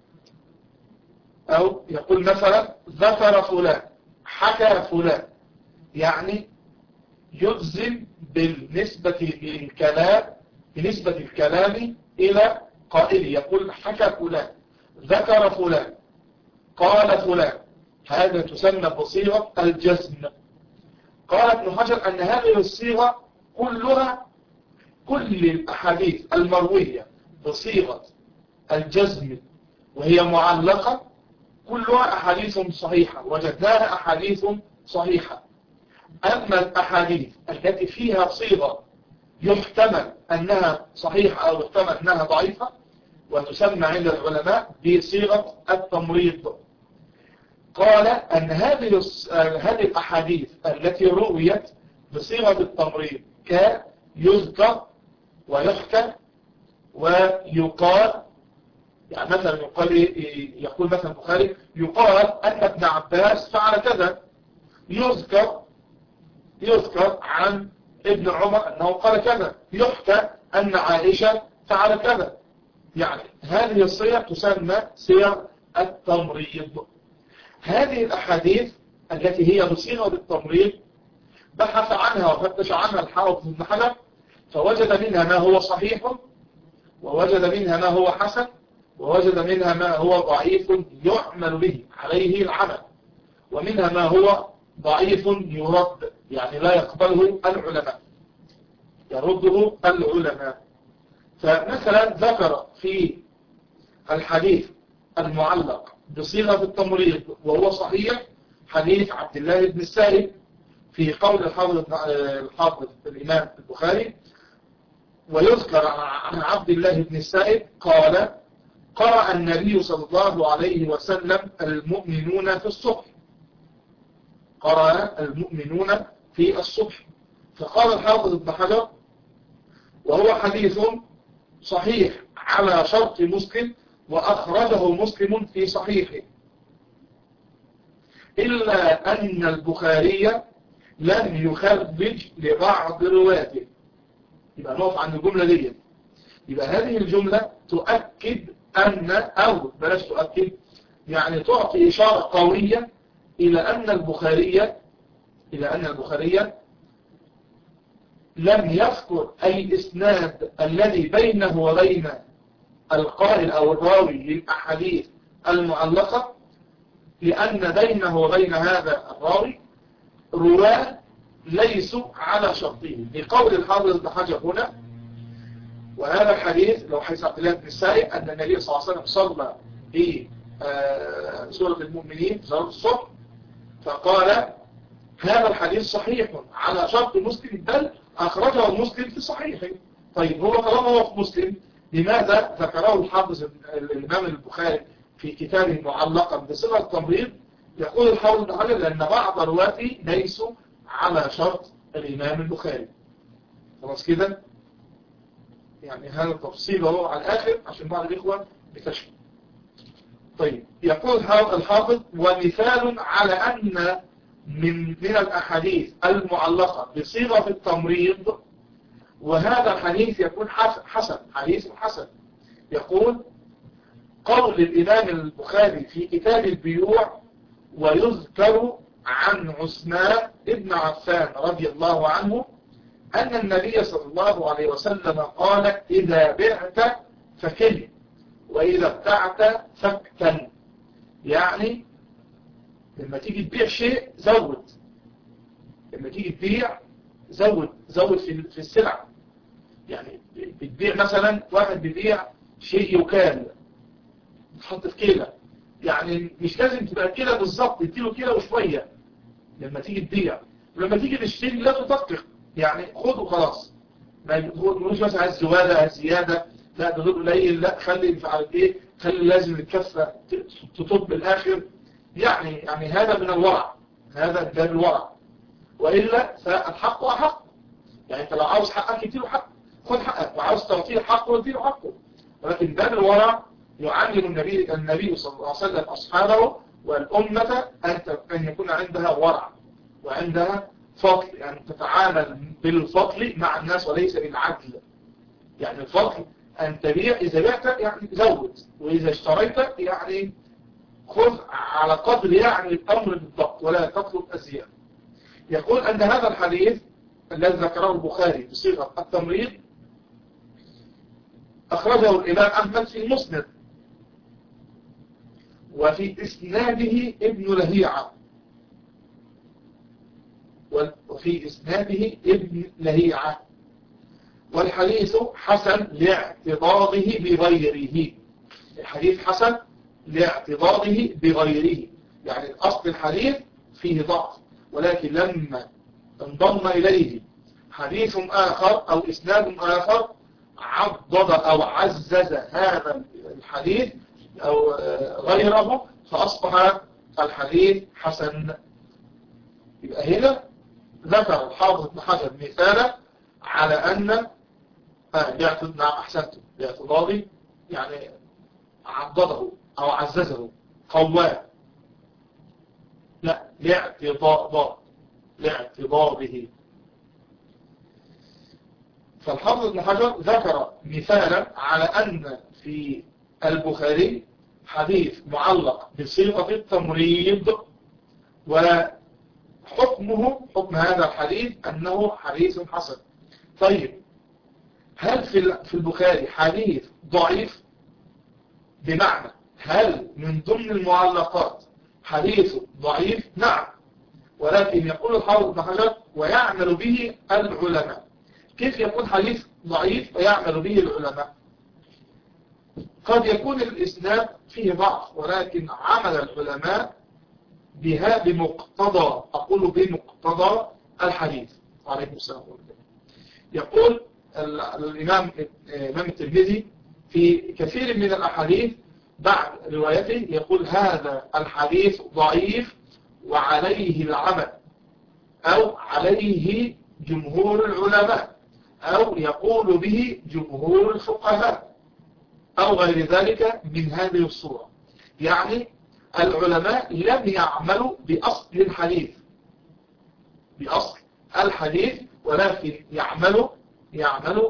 أو يقول مثلا ذكر فلان، حكى فلان، يعني يجزم بالنسبة للكلام بنسبة الكلام إلى قائله، يقول حكى فلان، ذكر فلان، قال فلان، هذا تسمى بصيغة الجزم. قال ابن حجر أن هذه الصيغة كلها كل الأحاديث المروية بصيغة الجزم وهي معلقة كلها أحاديث صحيحة، وجدناها أحاديث صحيحة. أما الأحاديث التي فيها صيغة يحتمل أنها صحيحة أو يحتمل أنها ضعيفة، وتسمى عند العلماء بصيغة التمريض. قال أن هذه هذه الأحاديث التي رويت بصيغة التمريض كيذكر ويحكى ويقال، يعني مثلا يقال يقول مثلا البخاري يقال أن ابن عباس فعل كذا، يذكر يذكر عن ابن عمر أنه قال كذا، يحكى أن عائشة فعل كذا. يعني هذه الصيغ تسمى صيغ التمريض. هذه الأحاديث التي هي بصيغة التمريض بحث عنها وفتش عنها الحافظ ابن حجر، فوجد منها ما هو صحيح، ووجد منها ما هو حسن، ووجد منها ما هو ضعيف يعمل به عليه العمل، ومنها ما هو ضعيف يرد، يعني لا يقبله العلماء، يرده العلماء. فمثلا ذكر في الحديث المعلق بصيغة التمريض وهو صحيح حديث عبد الله بن السائب في قول الحافظ الحافظ الإمام البخاري، ويذكر عن عبد الله بن السائب قال: قرأ النبي صلى الله عليه وسلم المؤمنون في الصبح، قرأ المؤمنون في الصبح. فقال الحافظ ابن حجر: وهو حديث صحيح على شرط مسلم، وأخرجه مسلم في صحيحه، إلا أن البخاري لم يخرج لبعض رواته. يبقى نقف عند الجملة دي. يبقى هذه الجملة تؤكد أن، أو بلاش تؤكد، يعني تعطي إشارة قوية إلى أن البخاري إلى أن البخاري لم يذكر أي إسناد الذي بينه وبين القائل أو الراوي للأحاديث المعلقة، لأن بينه وبين هذا الراوي رواه ليسوا على شرطه، لقول الحافظ ابن حجر هنا. وهذا الحديث لو حديث عبد الله بن السائب أن النبي صلى الله عليه وسلم صلى في سورة المؤمنين في صلاة الصبح، فقال: هذا الحديث صحيح على شرط مسلم، بل أخرجه المسلم في صحيحه. طيب هو طالما هو في مسلم، لماذا ذكره الحافظ الإمام البخاري في كتابه معلقا بصيغة التمريض؟ يقول الحافظ ابن حجر: لأن بعض رواته ليسوا على شرط الإمام البخاري. خلاص كده؟ يعني هذا التفصيل هو على الآخر عشان بعض الإخوة بتشفي. طيب يقول الحافظ: ومثال على أن من من الأحاديث المعلقة بصيغة التمريض، وهذا الحديث يكون حسن، حديث حسن. يقول: قول الإمام البخاري في كتاب البيوع: ويذكر عن عثمان بن عفان رضي الله عنه أن النبي صلى الله عليه وسلم قال: إذا بعت فكل، وإذا ابتعت فاكتن. يعني لما تيجي تبيع شيء زود، لما تيجي تبيع زود زود في في السلعة. يعني بتبيع مثلا، واحد بيبيع شيء يكال تحط في كيلة، يعني مش لازم تبقى كيلة بالظبط، اديله كيلة وشوية لما تيجي تبيع. ولما تيجي تشتري لا تدقق، يعني خد وخلاص، ما تقولوش مثلا عايز زيادة عايز زيادة، لا ده دول قليل، لا خلي مش عارف ايه، خلي لازم الكفة تطب الاخر. يعني يعني هذا من الورع، هذا باب الورع. وإلا فالحق أحق. يعني انت لو عاوز حقك اديله حق، خد حقك، وعاوز تعطيه حقه واديله حقه. ولكن باب الورع يعلم النبي النبي صلى الله عليه وسلم أصحابه والأمة أن يكون عندها ورع وعندها فضل، يعني تتعامل بالفضل مع الناس وليس بالعدل. يعني الفضل أن تبيع، إذا بعت يعني زود، وإذا اشتريت يعني خذ على قدر يعني الأمر بالضبط، ولا تطلب أزياء. يقول أن هذا الحديث الذي ذكره البخاري بصيغة التمريض أخرجه الإمام أحمد في المسند، وفي إسناده ابن لهيعة، وفي إسناده ابن لهيعة، والحديث حسن لاعتضاده بغيره. الحديث حسن لاعتضاده بغيره. يعني الأصل الحديث فيه ضعف، ولكن لما انضم إليه حديث آخر أو إسناد آخر عضد أو عزز هذا الحديث أو غيره فأصبح الحديث حسن. يبقى هنا ذكر الحافظ ابن حجر مثالا على أن يعتضد أحسنته باعتضاده، يعني عضده أو عززه قواه، لا لاعتضاده لاعتضاده. فالحافظ ابن حجر ذكر مثالا على أن في البخاري حديث معلق بصيغة التمريض، وحكمه حكم هذا الحديث أنه حديث حسن. طيب هل في البخاري حديث ضعيف؟ بمعنى هل من ضمن المعلقات حديث ضعيف؟ نعم، ولكن يقول الحافظ ابن حجر ويعمل به العلماء. كيف يكون حديث ضعيف ويعمل به العلماء؟ قد يكون الإسناد فيه ضعف، ولكن عمل العلماء بها بمقتضى، أقول بمقتضى الحديث. عليه السلام عليكم. يقول الإمام الإمام الترمذي في كثير من الأحاديث بعد روايته يقول هذا الحديث ضعيف وعليه العمل، أو عليه جمهور العلماء، أو يقول به جمهور الفقهاء، أو غير ذلك من هذه الصورة. يعني العلماء لم يعملوا بأصل الحديث بأصل الحديث ولكن يعملوا يعملوا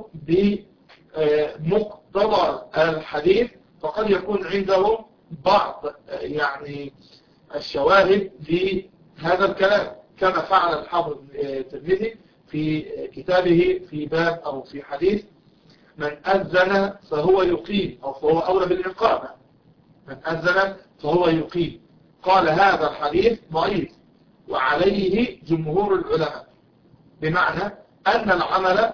بمقتضى الحديث. فقد يكون عندهم بعض يعني الشواهد لهذا الكلام، كما فعل الحافظ الترمذي في كتابه في باب أو في حديث من أذن فهو يقيم، أو فهو أولى بالإقامة. من أذن فهو يقيم، قال هذا الحديث ضعيف وعليه جمهور العلماء، بمعنى أن العمل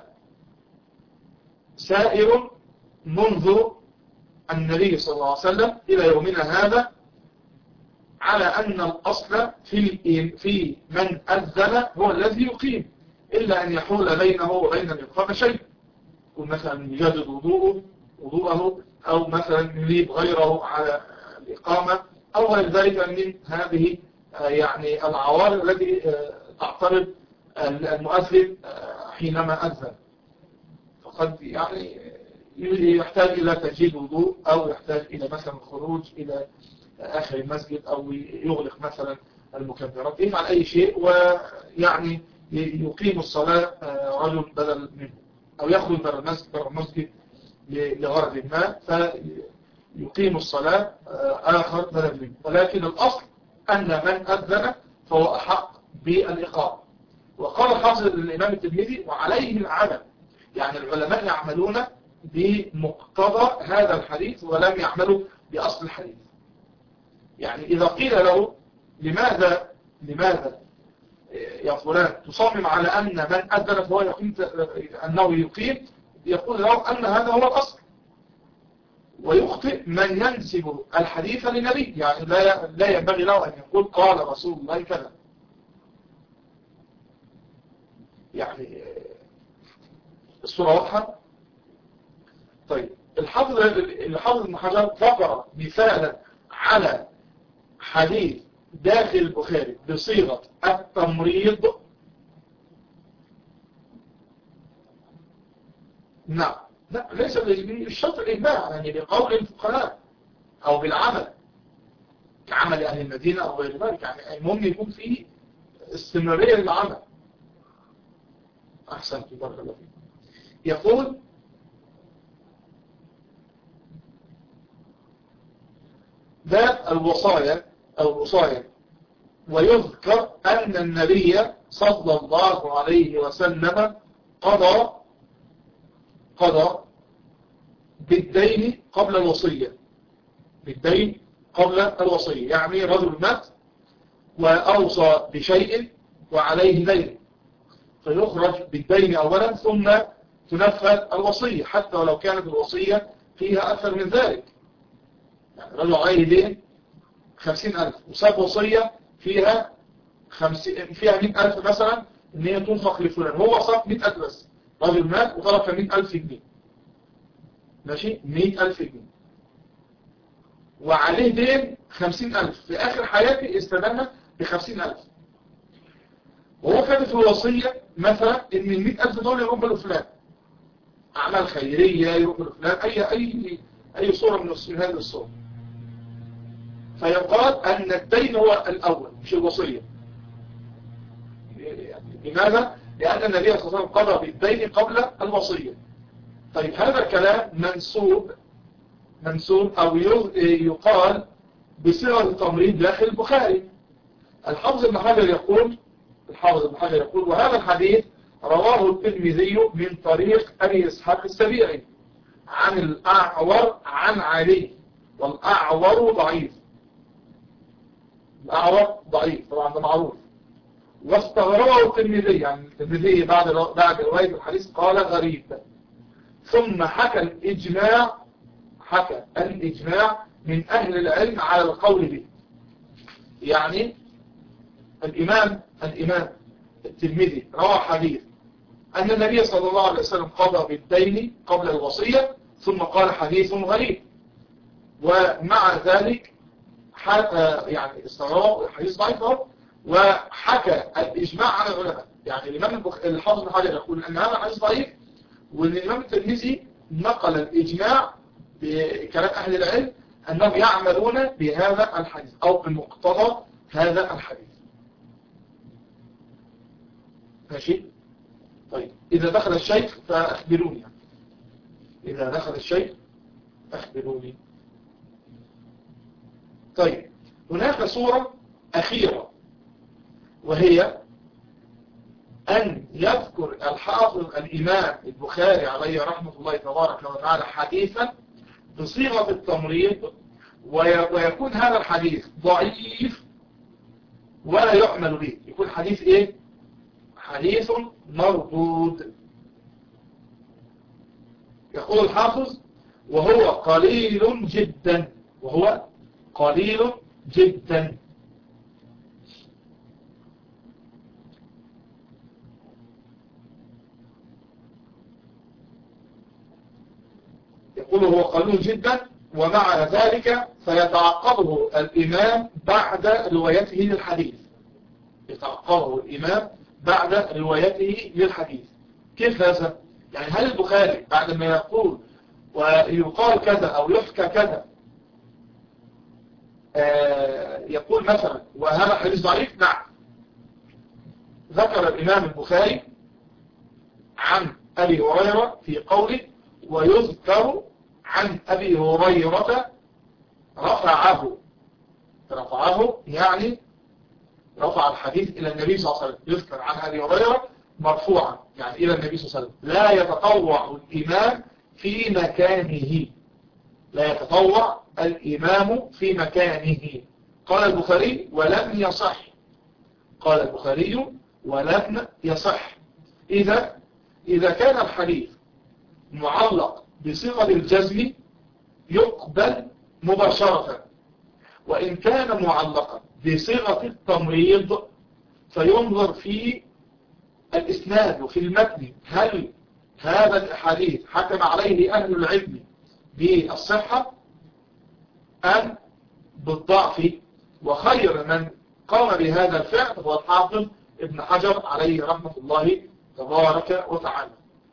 سائر منذ النبي صلى الله عليه وسلم إلى يومنا هذا على أن الأصل في في من أذن هو الذي يقيم، إلا أن يحول بينه وبين الإقامة شيء، يكون مثلا يجدد وضوءه وضوءه أو مثلا يريد غيره على الإقامة أو غير ذلك من هذه يعني العوارض التي تعترض المؤذن حينما أذن. فقد يعني يحتاج إلى تجديد وضوء، أو يحتاج إلى مثلا الخروج إلى آخر المسجد، أو يغلق مثلا المكبرات، يفعل أي شيء ويعني يقيم الصلاة رجل بدل منه، أو يخرج بر المسجد, بر المسجد لغرض ما فيقيم الصلاة آخر بدل منه. ولكن الأصل أن من أذن فهو أحق بالإقامة. وقال الحافظ الإمام الترمذي وعليه العمل، يعني العلماء يعملون بمقتضى هذا الحديث ولم يعملوا بأصل الحديث. يعني إذا قيل له لماذا لماذا يا فلان تصمم على أن من أذن فهو يقيم أنه يقيم، يقول له أن هذا هو الأصل. ويخطئ من ينسب الحديث للنبي، يعني لا لا ينبغي له أن يقول قال رسول الله كذا. يعني الصورة واضحة. طيب الحافظ الحافظ ابن حجر ذكر مثالا على حديث داخل البخاري بصيغة التمريض. نعم، لا ليس بالشرط الإجماع، يعني بقول الفقهاء أو بالعمل كعمل أهل المدينة أو غير ذلك. يعني المهم يكون فيه استمرارية للعمل. أحسنت، بارك الله فيك. يقول باب الوصايا أو الوصايا. ويذكر أن النبي صلى الله عليه وسلم قضى قضى بالدين قبل الوصية بالدين قبل الوصية. يعني رجل مات وأوصى بشيء وعليه دين، فيخرج بالدين أولا ثم تنفذ الوصية، حتى ولو كانت الوصية فيها أكثر من ذلك. يعني رجل عليه دين خمسين ألف وساب وصية فيها خمسين فيها مئة ألف مثلا إن هي تنفق لفلان، هو صرف مئة ألف بس، رجل مات وترك مئة ألف جنيه، ماشي، مئة ألف جنيه وعليه دين خمسين ألف، في آخر حياته استدنى بخمسين ألف، وهو كانت في الوصية مثلا إن المئة ألف دول يروحوا لفلان، أعمال خيرية يروحوا لفلان، أي أي أي صورة من هذه الصور. فيقال أن الدين هو الأول مش الوصية. لماذا؟ لأن النبي صلى الله عليه وسلم قضى بالدين قبل الوصية. طيب هذا الكلام منسوب منسوب أو يقال بصيغة التمريض داخل البخاري. الحافظ ابن حجر يقول الحافظ ابن حجر يقول وهذا الحديث رواه الترمذي من طريق أبي إسحاق السبيعي عن الأعور عن علي، والأعور ضعيف، الأعور ضعيف طبعا ده معروف. واستغربه الترمذي، يعني الترمذي بعد بعد رواية الحديث قال غريب. ثم حكى الإجماع حكى الإجماع من أهل العلم على القول به. يعني الإمام الإمام الترمذي روى حديث أن النبي صلى الله عليه وسلم قضى بالدين قبل الوصية، ثم قال حديث غريب، ومع ذلك يعني استغرب الحديث ضعيف، وحكى الإجماع عن العلماء. يعني الإمام الحافظ بن حجر يقول أن هذا الحديث ضعيف، والإمام الترمذي نقل الإجماع بكلام أهل العلم أنهم يعملون بهذا الحديث أو بمقتضى هذا الحديث. ماشي؟ طيب إذا دخل الشيخ فأخبروني، يعني. إذا دخل الشيخ أخبروني. طيب هناك صورة أخيرة، وهي أن يذكر الحافظ الإمام البخاري عليه رحمة الله تبارك وتعالى حديثا بصيغة التمريض، ويكون هذا الحديث ضعيف ولا يعمل به، يكون حديث إيه؟ حديث مردود. يقول الحافظ وهو قليل جدا، وهو قليل جدا. يقول هو قليل جدا، ومع ذلك فيتعقبه الإمام بعد روايته للحديث، يتعقبه الإمام بعد روايته للحديث. كيف هذا؟ يعني هل البخاري بعد ما يقول ويقال كذا أو يحكى كذا آه يقول مثلا وهذا حديث ضعيف؟ نعم، ذكر الإمام البخاري عن أبي هريرة في قوله ويذكر عن أبي هريرة رفعه، رفعه يعني رفع الحديث إلى النبي صلى الله عليه وسلم، يذكر عن أبي هريرة مرفوعا يعني إلى النبي صلى الله عليه وسلم. لا يتطوع الإمام في مكانه، لا يتطوع الإمام في مكانه. قال البخاري ولم يصح، قال البخاري ولم يصح. إذا إذا كان الحديث معلق بصيغة الجزم يقبل مباشرة، وإن كان معلقا بصيغة التمريض فينظر في الإسناد وفي المتن، هل هذا الحديث حكم عليه أهل العلم بالصحة أم بالضعف. وخير من قام بهذا الفعل هو الحافظ ابن حجر عليه رحمة الله تبارك وتعالى.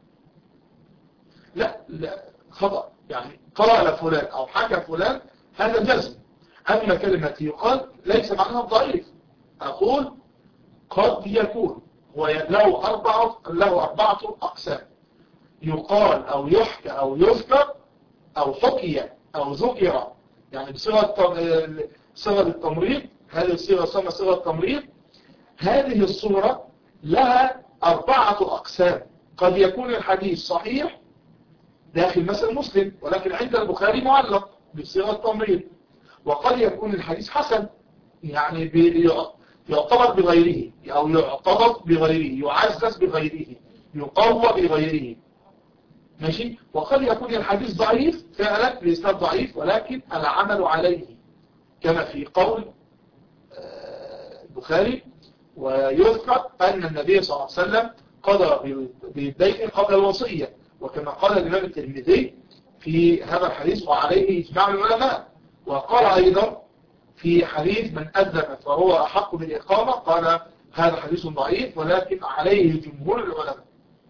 لا لا خطأ، يعني قال فلان أو حكى فلان هذا جزم. أما كلمة يقال ليس معناها ضعيف، أقول قد يكون له أربعة له أربعة أقسام: يقال أو يحكى أو يذكر أو حكي أو ذكر، يعني بصيغة صيغة التمريض. هذه الصيغة اسمها صيغة التمريض. هذه الصورة لها أربعة أقسام. قد يكون الحديث صحيح داخل مثل مسلم، ولكن عند البخاري معلق بصيغة التمريض. وقد يكون الحديث حسن، يعني يعتبر بغيره أو يعتبر بغيره، يعزز بغيره، يقوى بغيره. ماشي. وقد يكون الحديث ضعيف فعلا، الإسناد ضعيف، ولكن العمل عليه كما في قول البخاري: ويذكر أن النبي صلى الله عليه وسلم قضى بالدين قبل الوصية، وكما قال الإمام الترمذي في هذا الحديث: وعليه إجماع العلماء. وقال أيضا في حديث: من أذن فهو أحق بالإقامة، قال هذا حديث ضعيف ولكن عليه جمهور العلماء.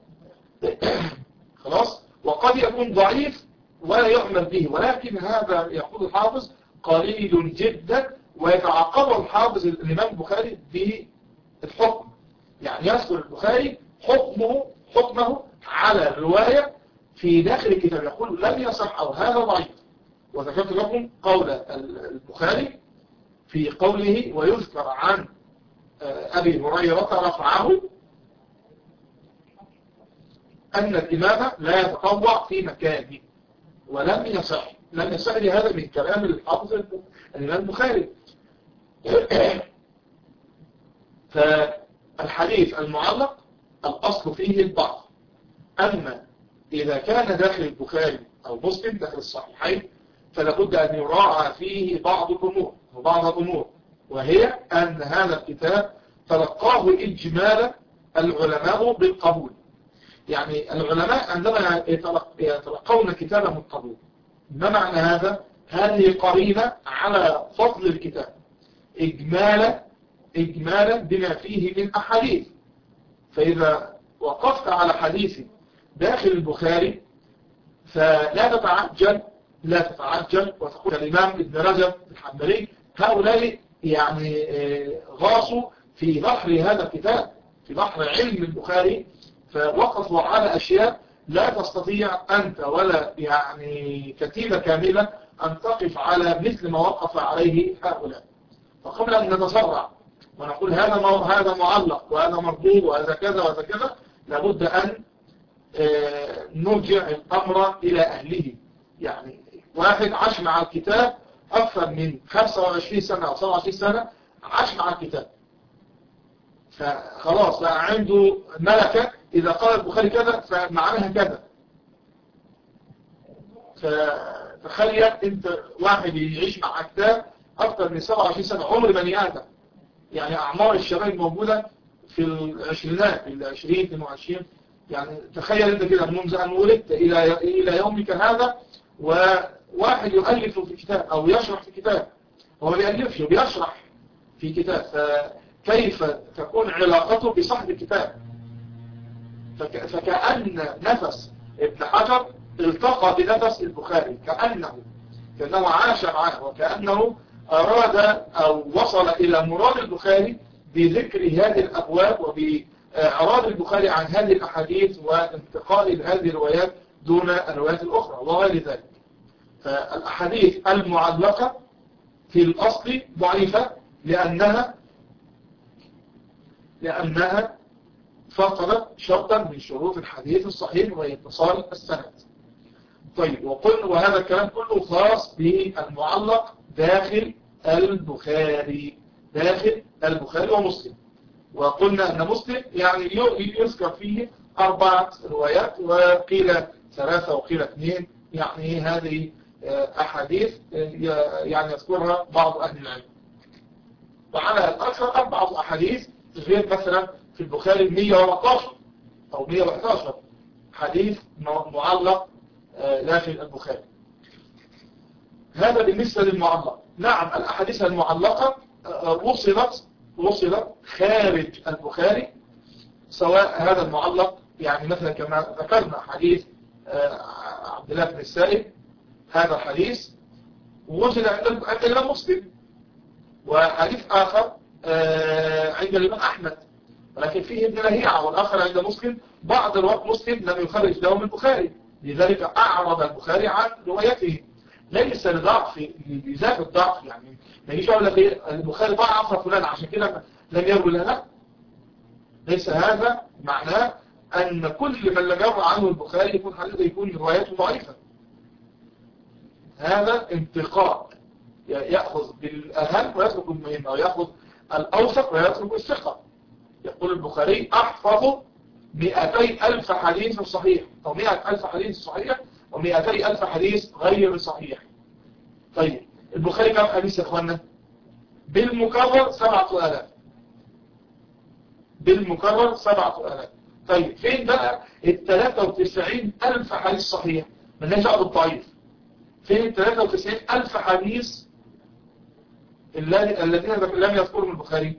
خلاص. وقد يكون ضعيف ولا يعمل به، ولكن هذا يقول الحافظ قليل جدا، ويتعقبه الحافظ الإمام البخاري بالحكم. يعني يذكر البخاري حكمه حكمه على الرواية في داخل الكتاب، يقول لم يصح أو هذا ضعيف. وذكرت لكم قول البخاري في قوله: ويذكر عن أبي هريرة رفعه أن الإمام لا يتطوع في مكانه، ولم يصح. لم يصح لهذا من كلام الحافظ الإمام البخاري. فالحديث المعلق الأصل فيه الضعف. أما إذا كان داخل البخاري أو مسلم داخل الصحيحين فلابد أن يراعى فيه بعض الأمور وبعض الأمور وهي أن هذا الكتاب تلقاه إجمالا العلماء بالقبول. يعني العلماء عندما يتلقون كتابا بالقبول، ما معنى هذا؟ هذه قرينة على فضل الكتاب إجمالا إجمالا بما فيه من أحاديث. فإذا وقفت على حديث داخل البخاري فلا تتعجل لا تتعجل وتقول الإمام ابن رجب الحنبلي هؤلاء يعني غاصوا في بحر هذا الكتاب، في بحر علم البخاري، فوقفوا على أشياء لا تستطيع أنت ولا يعني كتيبة كاملة أن تقف على مثل ما وقف عليه هؤلاء. فقبل أن نتسرع ونقول هذا هذا معلق وهذا مردود وهذا كذا وهذا كذا، لابد أن نرجع الأمر إلى أهله. يعني واحد عاش مع الكتاب أكثر من خمسة وعشرين سنة أو سبعة وعشرين سنة، عاش مع الكتاب، فخلاص بقى عنده ملكة، إذا قال البخاري كذا فمعناها كذا. فتخيل أنت واحد يعيش مع كتاب أكثر من سبعة وعشرين سنة، عمر بني آدم، يعني أعمار الشباب موجودة في العشرينات، في العشرين اثنين وعشرين. يعني تخيل أنت كده منذ أن ولدت إلى إلى يومك هذا، وواحد يؤلف في كتاب أو يشرح في كتاب، هو بيألفش وبيشرح في كتاب، فكيف تكون علاقته بصاحب الكتاب؟ فك... فكأن نفس ابن حجر التقى بنفس البخاري، كأنه كأنه عاش معه، وكأنه أراد أو وصل إلى مراد البخاري بذكر هذه الأبواب وبإعراض البخاري عن هذه الأحاديث وانتقال لهذه الروايات دون الروايات الأخرى وغير ذلك. فالأحاديث المعلقة في الأصل ضعيفة لأنها لأنها فقدت شرطا من شروط الحديث الصحيح وهي اتصال السند. طيب، وقلنا وهذا الكلام كله خاص بالمعلق داخل البخاري داخل البخاري ومسلم. وقلنا أن مسلم يعني يذكر فيه أربعة روايات، وقيل ثلاثة وقيل اثنين، يعني هذه أحاديث يعني يذكرها بعض أهل العلم. وعلى الأكثر أربعة أحاديث، غير مثلا في البخاري مئة وأربعة عشر أو مئة وأحد عشر حديث معلق داخل البخاري. هذا بالنسبة للمعلق. نعم، الأحاديث المعلقة وصلت وصلت خارج البخاري، سواء هذا المعلق يعني مثلا كما ذكرنا حديث عبد الله بن السائب، هذا الحديث وصل عند الإمام مسلم، وحديث آخر عند الإمام أحمد ولكن فيه ابن لهيعة، والآخر عند مسلم. بعض رواة مسلم لم يخرج لهم البخاري، لذلك أعرض البخاري عن روايته، ليس لضعف لذات الضعف. يعني ما يجيش يقول لك البخاري ضعف فلان عشان كده لم يروي لنا، ليس هذا معناه أن كل من لم يروي عنه البخاري يكون حديثه يكون روايته ضعيفة. هذا انتقاء، يأخذ بالأهم ويترك المهم، أو يأخذ الأوسط ويترك الثقة. يقول البخاري أحفظ مئتي ألف حديث صحيح أو مئة ألف حديث صحيح ومئتي ألف حديث غير صحيح. طيب البخاري كم حديث يا اخوانا؟ بالمكرر سبعة آلاف، بالمكرر سبعة آلاف. طيب فين بقى ال ثلاثة وتسعين ألف حديث صحيح؟ مالناش دعوه بالضعيف. فين ال ثلاثة وتسعين ألف حديث الذين لم يذكرهم البخاري؟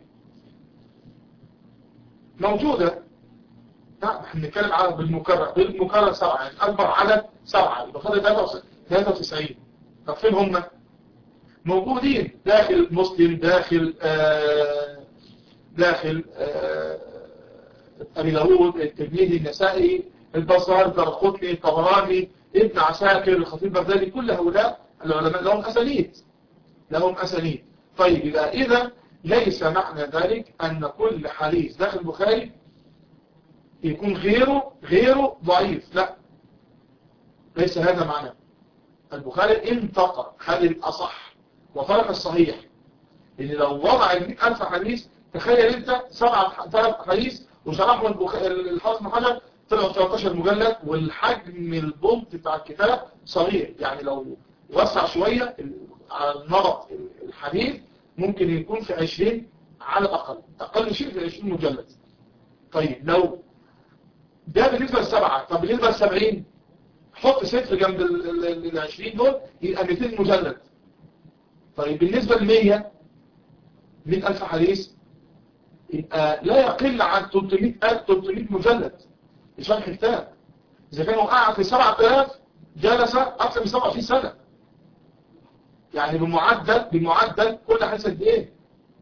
موجودة. نعم احنا بنتكلم على بالمكرر، بالمكرر سبعة، يعني أكبر عدد سبعة، يبقى فاضل ثلاثة وتسعين. طب فين هم؟ موجودين داخل مسلم، داخل آه داخل آه أبي داود، الترمذي، النسائي، البصري، الدارقطني، الطبراني، ابن عساكر، الخطيب البغدادي. كل هؤلاء العلماء لهم أسانيد، لهم أسانيد. طيب إذا إذا ليس معنى ذلك أن كل حديث داخل البخاري يكون غيره غيره ضعيف، لا، ليس هذا معناه. البخاري انتقى هذه الأصح وفرق الصحيح. لأن لو وضع المئة ألف حديث، تخيل أنت سبعة ثلاث حديث وشرحهم الحافظ بن حجر طلعوا ثلاثة عشر مجلد، والحجم البلط بتاع الكتاب صغير، يعني لو وسع شوية على النمط الحديث ممكن يكون في عشرين على الأقل، أقل شيء في عشرين مجلد. طيب لو ده بالنسبة للسبعة، طب بالنسبة للسبعين حط صفر جنب العشرين دول يبقى مئتين مجلد. طيب بالنسبة للمية، مئة ألف حديث، يبقى لا يقل عن ثلاثمئة مجلد لشرح كتاب. إذا كانوا قاعد في سبعة آلاف جلس أكثر من سبعة وعشرين سنة، يعني بمعدل بمعدل كل حديث قد إيه؟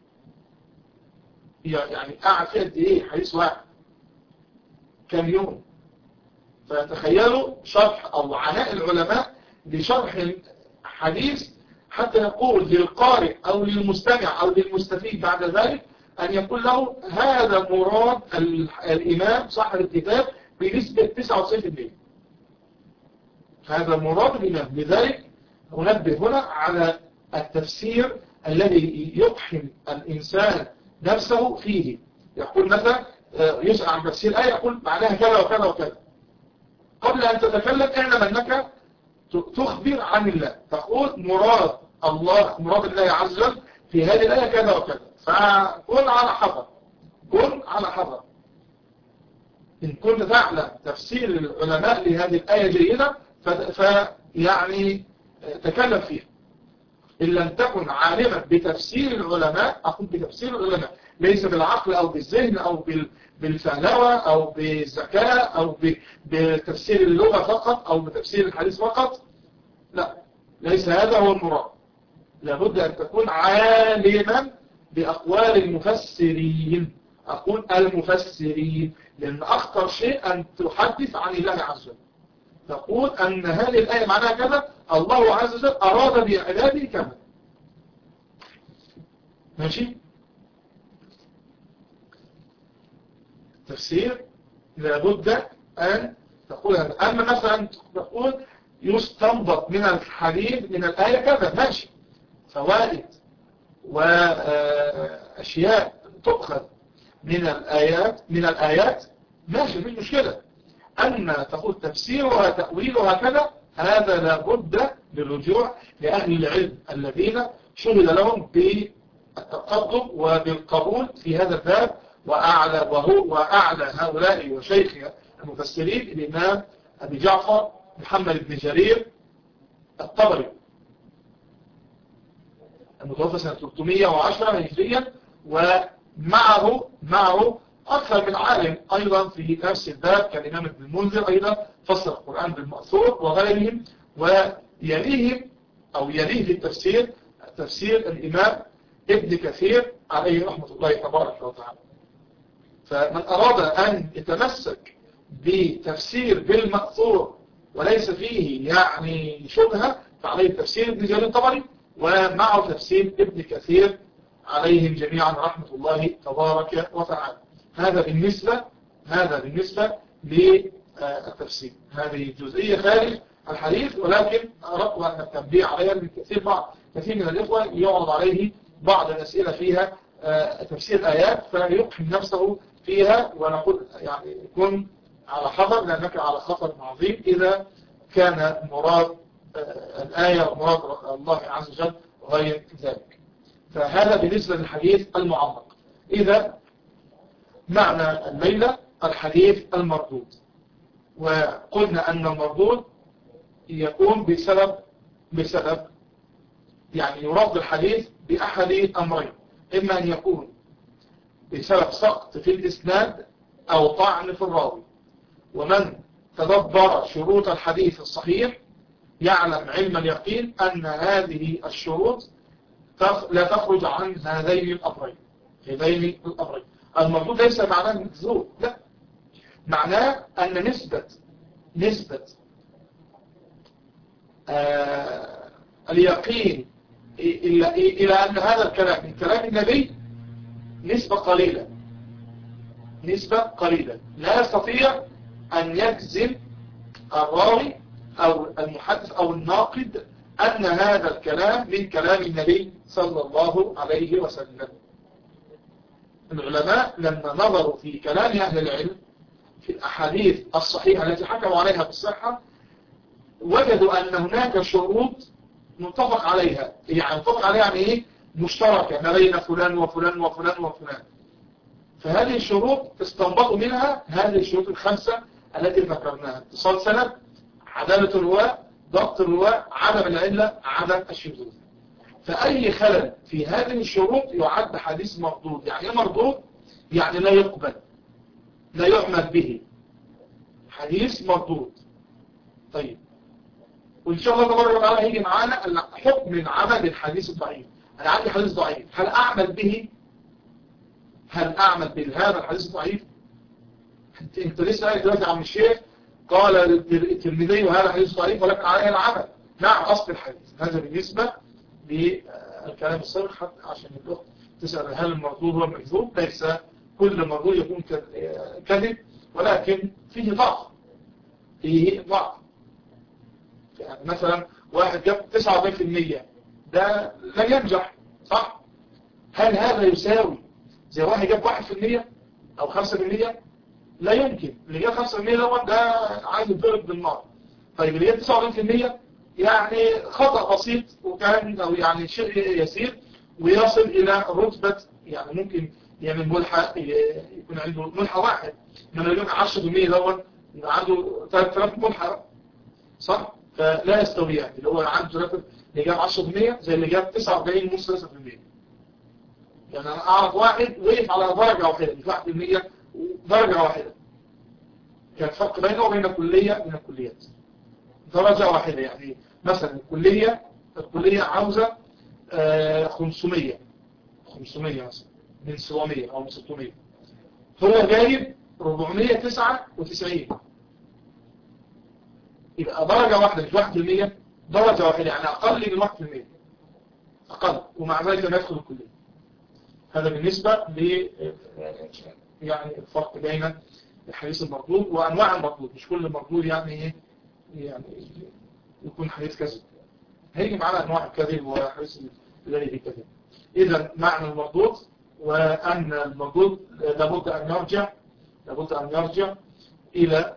يعني قاعد فيه قد إيه حديث واحد؟ كم يوم؟ فتخيلوا شرح أو عناء العلماء لشرح حديث حتى يقول للقارئ أو للمستمع أو للمستفيد بعد ذلك أن يقول له هذا مراد الإمام صاحب الكتاب بنسبة تسعة وتسعين بالمئة. هذا مراد الإمام. لذلك أنبه هنا على التفسير الذي يقحم الإنسان نفسه فيه. يقول مثلا يسأل عن تفسير آية يقول معناها كذا وكذا وكذا. قبل أن تتكلم اعلم أنك تخبر عن الله، تقول مراد الله مراد الله عز وجل في هذه الآية كذا وكذا. فكن على حذر، كن على حذر. إن كنت تعلم تفسير العلماء لهذه الآية جيدة فيعني تكلم فيها. إن لم تكن عالما بتفسير العلماء، أقول بتفسير العلماء ليس بالعقل أو بالذهن أو بالفهلوة أو بالذكاء أو بتفسير اللغة فقط أو بتفسير الحديث فقط، لا، ليس هذا هو المراد. لابد أن تكون عالما بأقوال المفسرين. أقول المفسرين لأن أخطر شيء أن تحدث عن الله عز وجل، تقول أن هذه الآية معناها كذا، الله عز وجل أراد بعباده كذا. ماشي؟ تفسير لابد أن تقول هذا. أما مثلا تقول يستنبط من الحديث من الآية كذا، ماشي، فوائد وأشياء تؤخذ من الآيات من الآيات ماشي، مش مشكلة. أما تقول تفسيرها تأويلها كذا، هذا لابد للرجوع لأهل العلم الذين شهد لهم بالتقدم وبالقبول في هذا الباب. وأعلى وهو وأعلى هؤلاء وشيخ المفسرين الإمام أبي جعفر محمد بن جرير الطبري المتوفى سنة ثلاثمئة وعشرة هجريا، ومعه معه أكثر من عالم أيضا في نفس الباب كالإمام ابن المنذر أيضا فسر القرآن بالمأثور وغيرهم. ويليهم أو يليه في التفسير تفسير الإمام ابن كثير عليه رحمة الله تبارك وتعالى. فمن أراد أن يتمسك بتفسير بالمأثور وليس فيه يعني شبهة فعليه تفسير ابن جرير الطبري ومعه تفسير ابن كثير عليهم جميعا رحمة الله تبارك وتعالى. هذا بالنسبة هذا بالنسبة للتفسير. هذه جزئية خارج الحديث، ولكن أردت أن التنبيه عليها من كثير بعض كثير من الإخوة يعرض عليه بعض الأسئلة فيها تفسير آيات فيقحم نفسه فيها، ونقول يعني كن على حذر لأنك على خطر عظيم إذا كان مراد الآية ومراد الله عز وجل غير ذلك. فهذا بالنسبة للحديث المعلق. إذا معنى الليلة الحديث المردود، وقلنا أن المردود يكون بسبب بسبب يعني يرد الحديث بأحد أمرين، إما أن يكون بسبب سقط في الإسناد أو طعن في الراوي. ومن تدبر شروط الحديث الصحيح يعلم علم اليقين أن هذه الشروط لا تخرج عن هذين الأمرين. هذين الأمرين المردود ليس معناه مكذوب، لا، معناه أن نسبة نسبة آه اليقين إلى, إلى أن هذا الكلام من كلام النبي نسبة قليلة، نسبة قليلة لا يستطيع أن يجزم الراوي أو المحدث أو الناقد أن هذا الكلام من كلام النبي صلى الله عليه وسلم. العلماء لما نظروا في كلام أهل العلم في الأحاديث الصحيحة التي حكموا عليها بالصحة وجدوا أن هناك شروط متفق عليها، يعني متفق عليها يعني إيه؟ مشتركة ما بين فلان وفلان وفلان وفلان. فهذه الشروط استنبطوا منها هذه الشروط الخمسة التي ذكرناها: اتصال سند، عدالة الرواة، ضبط الرواة، عدم العلة، عدم الشذوذ. فأي خلل في هذه الشروط يعد حديث مردود. يعني ايه مردود؟ يعني لا يقبل، لا يعمل به، حديث مردود. طيب، وإن شاء الله تبارك وتعالى هيجي معانا حكم من عمل الحديث الضعيف. أنا عندي حديث ضعيف، هل أعمل به؟ هل أعمل بهذا الحديث الضعيف؟ أنت لسه قايل دلوقتي يا عم الشيخ قال الترمذي وهذا حديث ضعيف ولكن عليه العمل. نعم، أصل الحديث. هذا بالنسبة للكلام الصريح عشان الأخت تسأل هل المردود هو المكذوب. ليس كل مردود يكون كذب، ولكن فيه ضعف، فيه ضعف. يعني مثلا واحد جاب تسعة وأربعين بالمئة ده لا ينجح، صح؟ هل هذا يساوي زي واحد جاب واحد بالمئة أو خمسة بالمئة؟ لا يمكن. اللي جاب خمسة بالمئة دوت ده عايز يضرب بالنار. طيب اللي جاب تسعة وأربعين بالمئة يعني خطأ بسيط وكان أو يعني شيء يسير ويصل إلى رتبة يعني ممكن يعمل ملحق، يكون عنده ملحق واحد. من اللي جاب عشرة بالمئة دوت يبقى عنده ثلاثة آلاف ملحق، صح؟ فلا يستويان. اللي هو عنده ثلاثة اللي جاب عشرة بالمئة زي اللي جاب تسعة وأربعين نص ثلاثة بالمئة. يعني أنا أعرف واحد وقف على درجة واحدة، مش واحد بالمئة درجة واحدة. كان فرق بينه وبين كلية من الكليات درجة واحدة. يعني مثلا الكلية الكلية عاوزة خمسمية خمسمية مثلا من سبعمية أو من ستمية، هو جايب أربعمية وتسعة وتسعين. يبقى درجة واحدة مش واحد بالمية، درجة واحدة يعني أقل من واحد بالمية أقل، ومع ذلك لم يدخل الكلية. هذا بالنسبة ل يعني الفرق بين الحديث المردود وأنواع المردود. مش كل المردود يعني ايه يعني يكون حديث كذب. هيجي معنا أنواع الكذب وحديث الذي فيه كذب. إذا معنى المردود وأن المردود لابد أن يرجع لابد أن يرجع إلى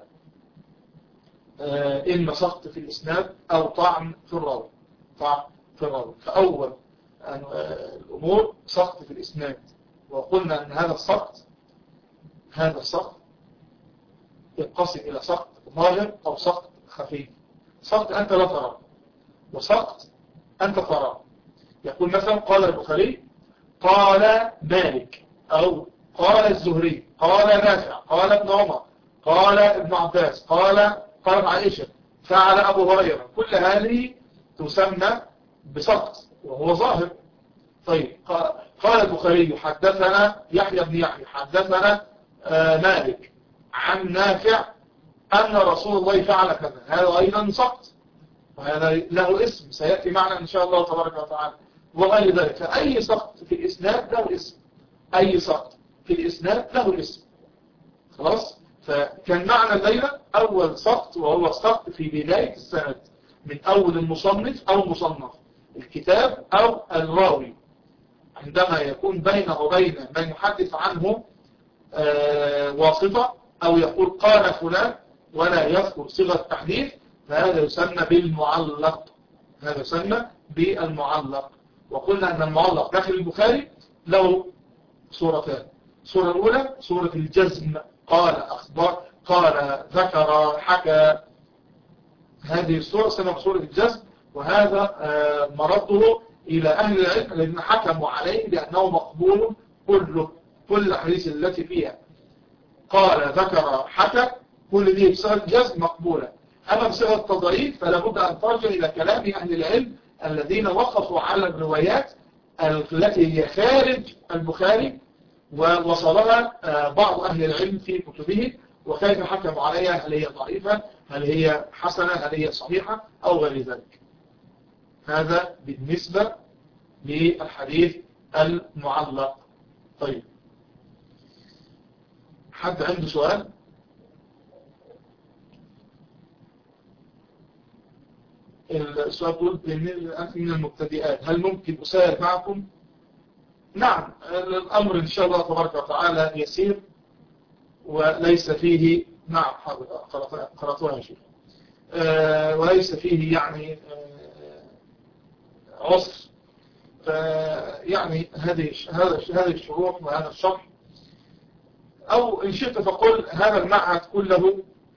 إما سقط في الإسناد أو طعن في الراوي. طعن في الراوي. فأول الأمور سقط في الإسناد، وقلنا أن هذا السقط هذا السقط ينقسم إلى سقط ظاهر أو سقط خفيف. سقط أنت لا تراه، وسقط أنت تراه. يقول مثلا قال البخاري قال مالك، أو قال الزهري، قال نافع، قال ابن عمر، قال ابن عباس، قال قال عائشة، فعل أبو هريرة. كل هذه تسمى بسقط وهو ظاهر. طيب قال البخاري حدثنا يحيى بن يحيى حدثنا آه مالك عن نافع أن رسول الله فعل كذا، هذا أيضا سقط، وهذا له اسم سيأتي معنا إن شاء الله تبارك وتعالى وغير ذلك. فأي سقط في الإسناد له اسم، أي سقط في الإسناد له اسم. خلاص. فكان معنى الليلة أول سقط وهو السقط في بداية السند من أول المصنف أو مصنف الكتاب أو الراوي، عندما يكون بينه وبين من يحدث عنه واسطة أو يقول قال فلان ولا يذكر صيغة التحديث، فهذا يسمى بالمعلق. هذا يسمى بالمعلق. وقلنا أن المعلق داخل البخاري له صورتان. الصورة الأولى صورة الجزم، قال أخبار، قال ذكر، حكى. هذه الصورة سمى صورة الجزم، وهذا مرده إلى أهل العلم الذين حكموا عليه بأنه مقبول كله. كل الأحاديث التي فيها قال ذكر حكى كل دي بصيغة الجزم مقبولة. أما بصيغة التضعيف فلا بد أن ترجع إلى كلام أهل العلم الذين وقفوا على الروايات التي هي خارج البخاري ووصلها بعض أهل العلم في كتبه، وكيف حكموا عليها، هل هي ضعيفة، هل هي حسنة، هل هي صحيحة أو غير ذلك. هذا بالنسبة للحديث المعلق. طيب، حد عنده سؤال؟ السؤال يقول من المبتدئات هل ممكن أساعد معكم؟ نعم، الأمر إن شاء الله تبارك وتعالى يسير وليس فيه، نعم حاضر قرأتوها يا شيخ، آه وليس فيه يعني آه عسر. يعني هذه هذه الشروح وهذا الشرح، أو إن شئت فقل هذا المعهد كله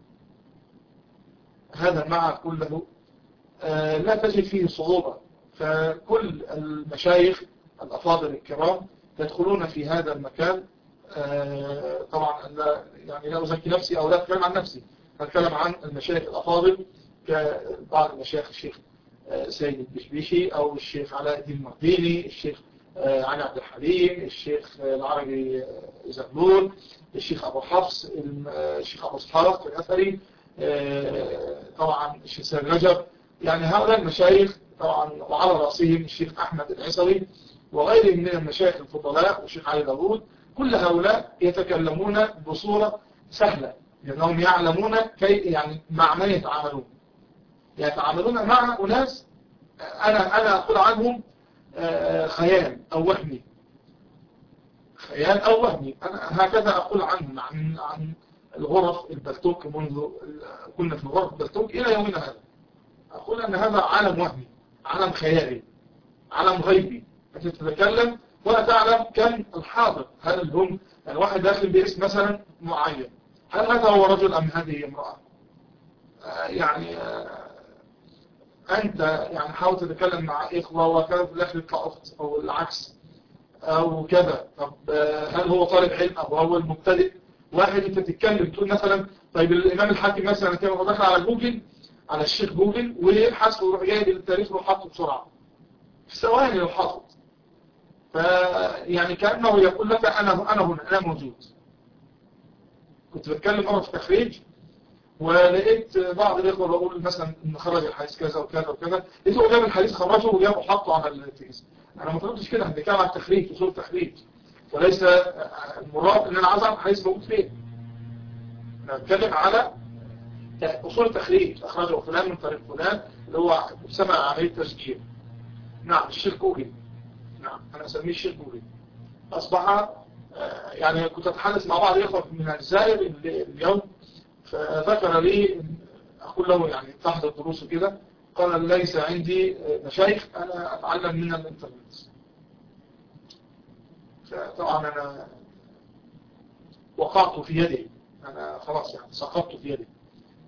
هذا المعهد كله آه لا تجد فيه صعوبة. فكل المشايخ الأفاضل الكرام يدخلون في هذا المكان. آه طبعا لا يعني لا أزكي نفسي أو لا أتكلم عن نفسي، أتكلم عن المشايخ الأفاضل كبعض المشايخ، الشيخ آه سيد البشبيشي أو الشيخ علاء الدين المرديني، الشيخ آه علي عبد الحليم، الشيخ آه العربي آه زغلول، الشيخ أبو حفص، الشيخ أبو اسحاق الأثري، آه طبعا الشيخ سيد رجب. يعني هؤلاء المشايخ طبعا، وعلى رأسهم الشيخ أحمد العسوي وغيرهم من المشايخ الفضلاء والشيخ علي داوود. كل هؤلاء يتكلمون بصورة سهلة لأنهم يعلمون كي يعني مع من يتعاملون. يتعاملون مع أناس أنا أنا أقول عنهم خيال أو وهمي، خيال أو وهمي. أنا هكذا أقول عنهم عن عن الغرف البلتوك منذ كنا في الغرف البلتوك إلى يومنا هذا. أقول أن هذا عالم وهمي، عالم خيالي، عالم غيبي. أنت تتكلم ولا تعلم كم الحاضر، هل هم يعني واحد داخل باسم مثلا معين، هل هذا هو رجل أم هذه امرأة؟ آه يعني آه أنت يعني حاول تتكلم مع إخوة وكذا في الآخر يطلع أخت أو العكس أو كذا. طب آه هل هو طالب علم أو هو المبتدئ؟ واحد أنت تتكلم تقول مثلا طيب الإمام الحاكم مثلا كان دخل على جوجل، على الشيخ جوجل ويبحث ويروح جايب التاريخ وحطه بسرعة في ثواني لو حاطط، فيعني كأنه يقول لك أنا أنا هنا، أنا موجود. كنت بتكلم مرة في تخريج ولقيت بعض الإخوة بقول مثلا إن خرج الحديث كذا وكذا وكذا، لقيته جاب الحديث خرجه وجابه وحطه على التيس. أنا ما طلبتش كده، بنتكلم عن التخريج، أصول التخريج، وليس المراد إن أنا عايز أعرف الحديث موجود فين. أنا بتكلم على أصول التخريج، أخرجه فلان من طريق فلان اللي هو سمع عملية تسجيل. نعم الشيخ جوجل، نعم أنا أسميه الشيخ جوجل. أصبح يعني كنت أتحدث مع بعض الإخوة من الجزائر اليوم، فذكر لي أقول له يعني تحضر دروس كده، قال ليس عندي مشايخ، أنا أتعلم من الإنترنت. فطبعا أنا وقعت في يدي، أنا خلاص يعني سقطت في يدي.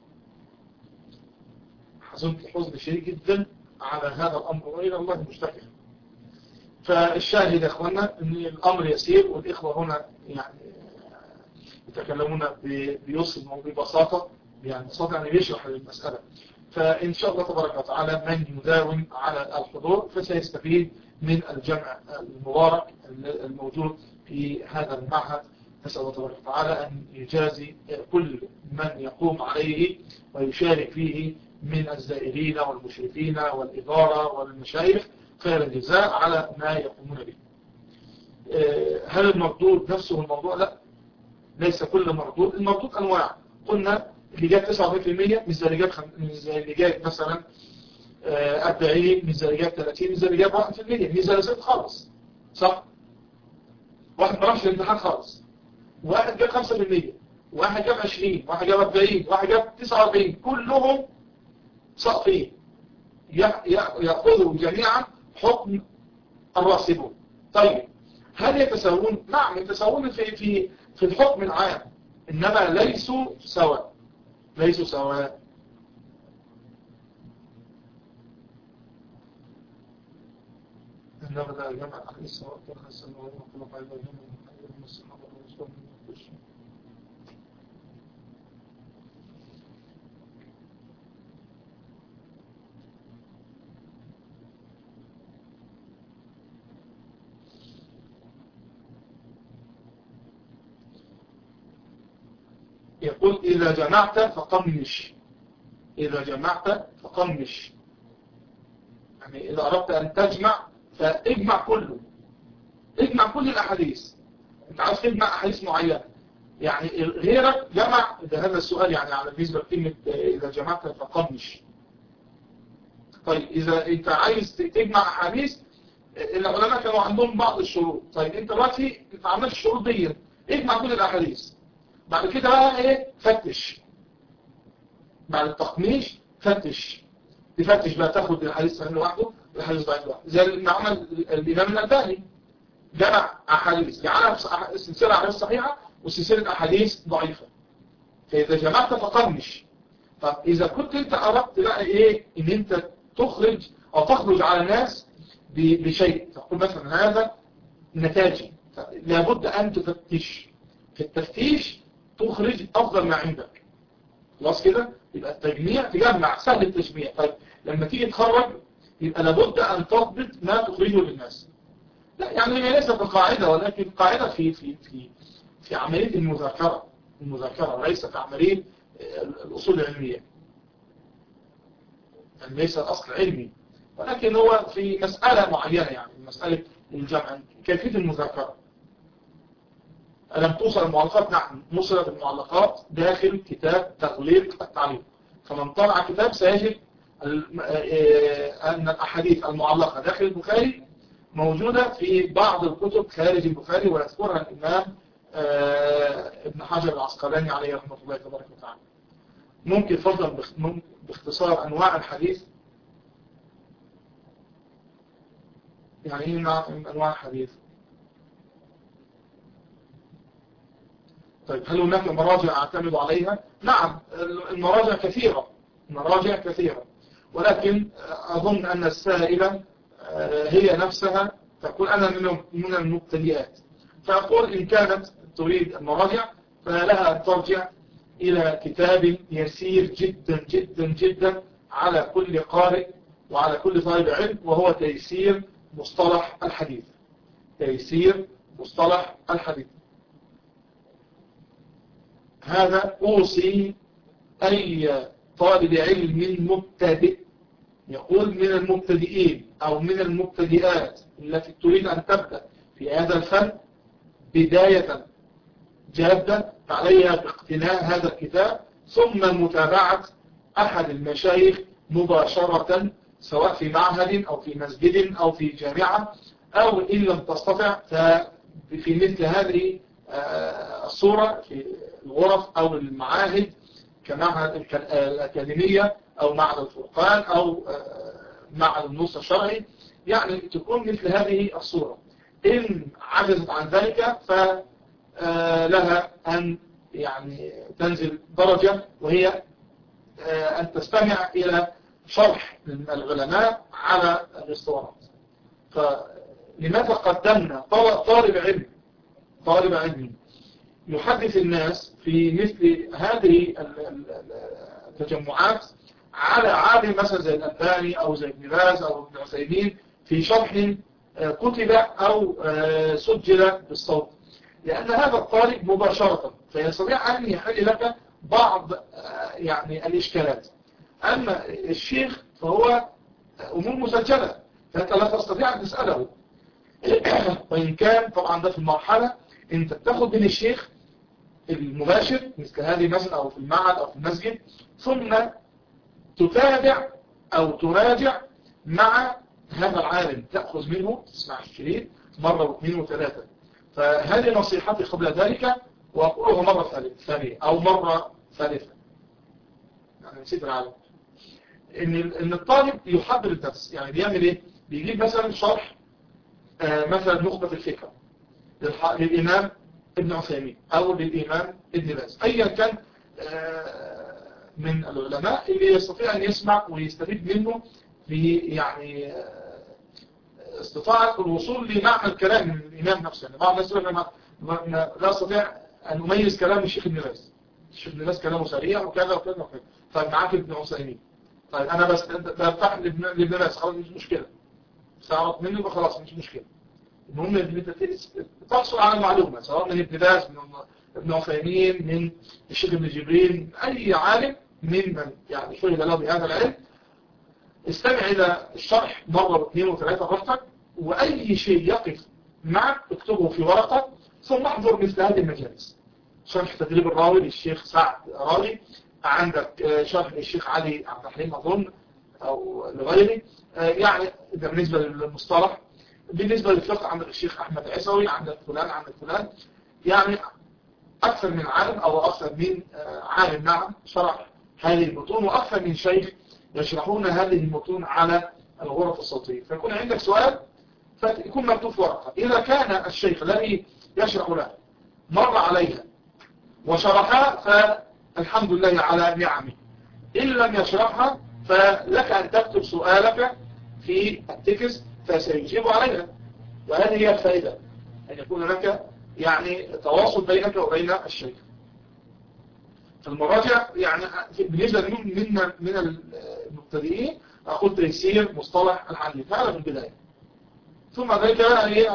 حزنت حزن شديد جدا على هذا الأمر وإلى الله المشتكى. فالشاهد يا أخوانا أن الأمر يسير، والإخوة هنا يعني يتكلمون بيسر وببساطة، يعني ببساطة يعني بيشرح المسألة. فإن شاء الله تبارك وتعالى من يداوم على الحضور فسيستفيد من الجمع المبارك الموجود في هذا المعهد. نسأل الله تبارك وتعالى أن يجازي كل من يقوم عليه ويشارك فيه من الزائرين والمشرفين والإدارة والمشايخ خير الجزاء على ما يقومون به. هل المردود نفسه الموضوع؟ لا، ليس كل مردود. المردود أنواع، قلنا اللي جاب تسعة وثمانين بالمئة مش زي اللي جاب خم... مش زي اللي جاب مثلا أربعين، مش زي اللي جاب ثلاثين، مش زي اللي جاب واحد بالمئة، مش زي اللي زاد خالص. صح؟ واحد ما راحش الامتحان خالص واحد جاب خمسة في المية، واحد جاب عشرين، واحد جاب أربعين، واحد جاب تسعة وأربعين، كلهم ساقطين يأخذوا جميعا حكم الراسبون. طيب هل يتساوون؟ نعم يتساوون في في في الحكم العام، إنما ليسوا سواء، ليسوا سواء. إنما لا جمع أحاديث سواء كان حسن وغير مخلوق على الجمع من الصحابة والرسول من الكل. يقول إذا جمعت فقمش، إذا جمعت فقمش، يعني إذا أردت أن تجمع فاجمع كله، اجمع كل الأحاديث. أنت عايز تجمع أحاديث معينة، يعني غيرك جمع. ده هذا السؤال يعني على بالنسبة لكلمة إذا جمعت فقمش. طيب إذا أنت عايز تجمع أحاديث، العلماء كانوا عندهم بعض الشروط. طيب أنت دلوقتي أنت عملت الشروط دي، اجمع كل الأحاديث. بعد كده بقى إيه؟ فتش. بعد التقميش فتش، تفتش بقى، تاخد الحديث صحيح لوحده والحديث ضعيف لوحده، زي ما عمل الإمام الألباني، جمع أحاديث جعلها سلسلة أحاديث صحيحة وسلسلة أحاديث ضعيفة. فإذا جمعت فقمش. طب إذا كنت أنت أردت بقى إيه إن أنت تخرج أو تخرج على الناس بشيء، تقول مثلا هذا نتاجي، لابد أن تفتش. في التفتيش تخرج أفضل ما عندك. خلاص كده يبقى التجميع تجمع، سهل التجميع. طيب لما تيجي تخرج يبقى لابد أن تضبط ما تخرجه للناس. لا يعني هي ليست بقاعدة، ولكن قاعدة في في في في عملية المذاكرة، المذاكرة وليس في عملية الأصول العلمية. يعني ليس الأصل علمي، ولكن هو في مسألة معينة، يعني مسألة الجمع، كيفية المذاكرة. ألم توصل المعلقات؟ نعم وصلت المعلقات داخل كتاب تغليق التعليق. فمن طلع كتاب سيجد أن الأحاديث المعلقة داخل البخاري موجودة في بعض الكتب خارج البخاري، ويذكرها الإمام ابن حجر العسقلاني عليه رحمة الله تبارك وتعالى. ممكن فضلا باختصار أنواع الحديث. يعني إيه أنواع الحديث؟ طيب هل هناك مراجع أعتمد عليها؟ نعم المراجع كثيرة، المراجع كثيرة، ولكن أظن أن السائلة هي نفسها تقول أنا من المبتدئات، فأقول إن كانت تريد المراجع فلها أن ترجع إلى كتاب يسير جدا جدا جدا على كل قارئ وعلى كل طالب علم، وهو تيسير مصطلح الحديث. تيسير مصطلح الحديث هذا أوصي أي طالب علم مبتدئ، يقول من المبتدئين أو من المبتدئات التي تريد أن تبدأ في هذا الفن بداية جادة، فعليها باقتناء هذا الكتاب ثم متابعة أحد المشايخ مباشرة، سواء في معهد أو في مسجد أو في جامعة، أو إن لم تستطع ففي مثل هذه الصورة في الغرف أو المعاهد كمعهد الأكاديمية أو معهد الفرقان أو معهد النص الشرعي، يعني تكون مثل هذه الصورة. إن عجزت عن ذلك فلها أن يعني تنزل درجة، وهي أن تستمع إلى شرح العلماء على الاسطوانات. فلماذا قدمنا طالب علم طالب علم يحدث الناس في مثل هذه التجمعات على عالم مثلا زي الألباني أو زي ابن باز أو ابن عثيمين في شرح كتب أو سجل بالصوت؟ لأن هذا الطالب مباشرة فيستطيع أن يحل لك بعض يعني الإشكالات. أما الشيخ فهو أمور مسجلة، فأنت لا تستطيع أن تسأله، وإن كان طبعا ده في المرحلة أنت تأخذ من الشيخ المباشر مثل هذه مثلا أو في المعهد أو في المسجد، ثم تتابع أو تراجع مع هذا العالم، تأخذ منه، تسمع الشريط مرة واثنين وثلاثة. فهذه نصيحتي قبل ذلك، وأقولها مرة ثانية أو مرة ثالثة، يعني نسيت العالم، إن إن الطالب يحضر الدرس. يعني بيعمل إيه؟ بيجيب مثلا شرح آه مثلا نخبة الفكرة للإمام ابن عثيمين أو للإمام ابن باز، أيا كان آه من العلماء اللي يستطيع أن يسمع ويستفيد منه في يعني آه استطاعة الوصول لمعنى الكلام من الإمام نفسه. يعني بعض الناس يقول أنا لا أستطيع أن أميز كلام الشيخ ابن باز، الشيخ ابن باز كلامه سريع وكذا وكذا وكذا، طيب معاك ابن عثيمين، طيب أنا بس برتاح لابن باز خلاص مش مشكلة، سأعرف منه يبقى خلاص مش مشكلة. المهم ان انت تحصل على المعلومة سواء من ابن باز، من ابن عثيمين، من الشيخ ابن جبريل، اي عالم ممن يعني شغل له بهذا العلم. استمع الى الشرح مرة واثنين وثلاثة براحتك، واي شيء يقف معك اكتبه في ورقة، ثم احضر مثل هذه المجالس. شرح تدريب الراوي للشيخ سعد راوي، عندك شرح للشيخ علي عبد الحليم اظن او لغيره، يعني ده بالنسبة للمصطلح. بالنسبة للفقه عندك الشيخ أحمد عيسوي، عندك فلان عندك فلان، يعني أكثر من عالم أو أكثر من عالم نعم شرح هذه المتون، وأكثر من شيخ يشرحون هذه المتون على الغرف الصوتية. فيكون عندك سؤال فيكون مكتوب في ورقة، إذا كان الشيخ الذي يشرح له مر عليها وشرحها فالحمد لله على نعمه، إن لم يشرحها فلك أن تكتب سؤالك في التكست فسيجيب عليها. وهذه هي الفائدة، أن يكون لك يعني تواصل بينك وبين الشيخ. المراجع يعني بالنسبة من من المبتدئين أقول تيسير مصطلح الحديث هذا في البداية، ثم ذلك هي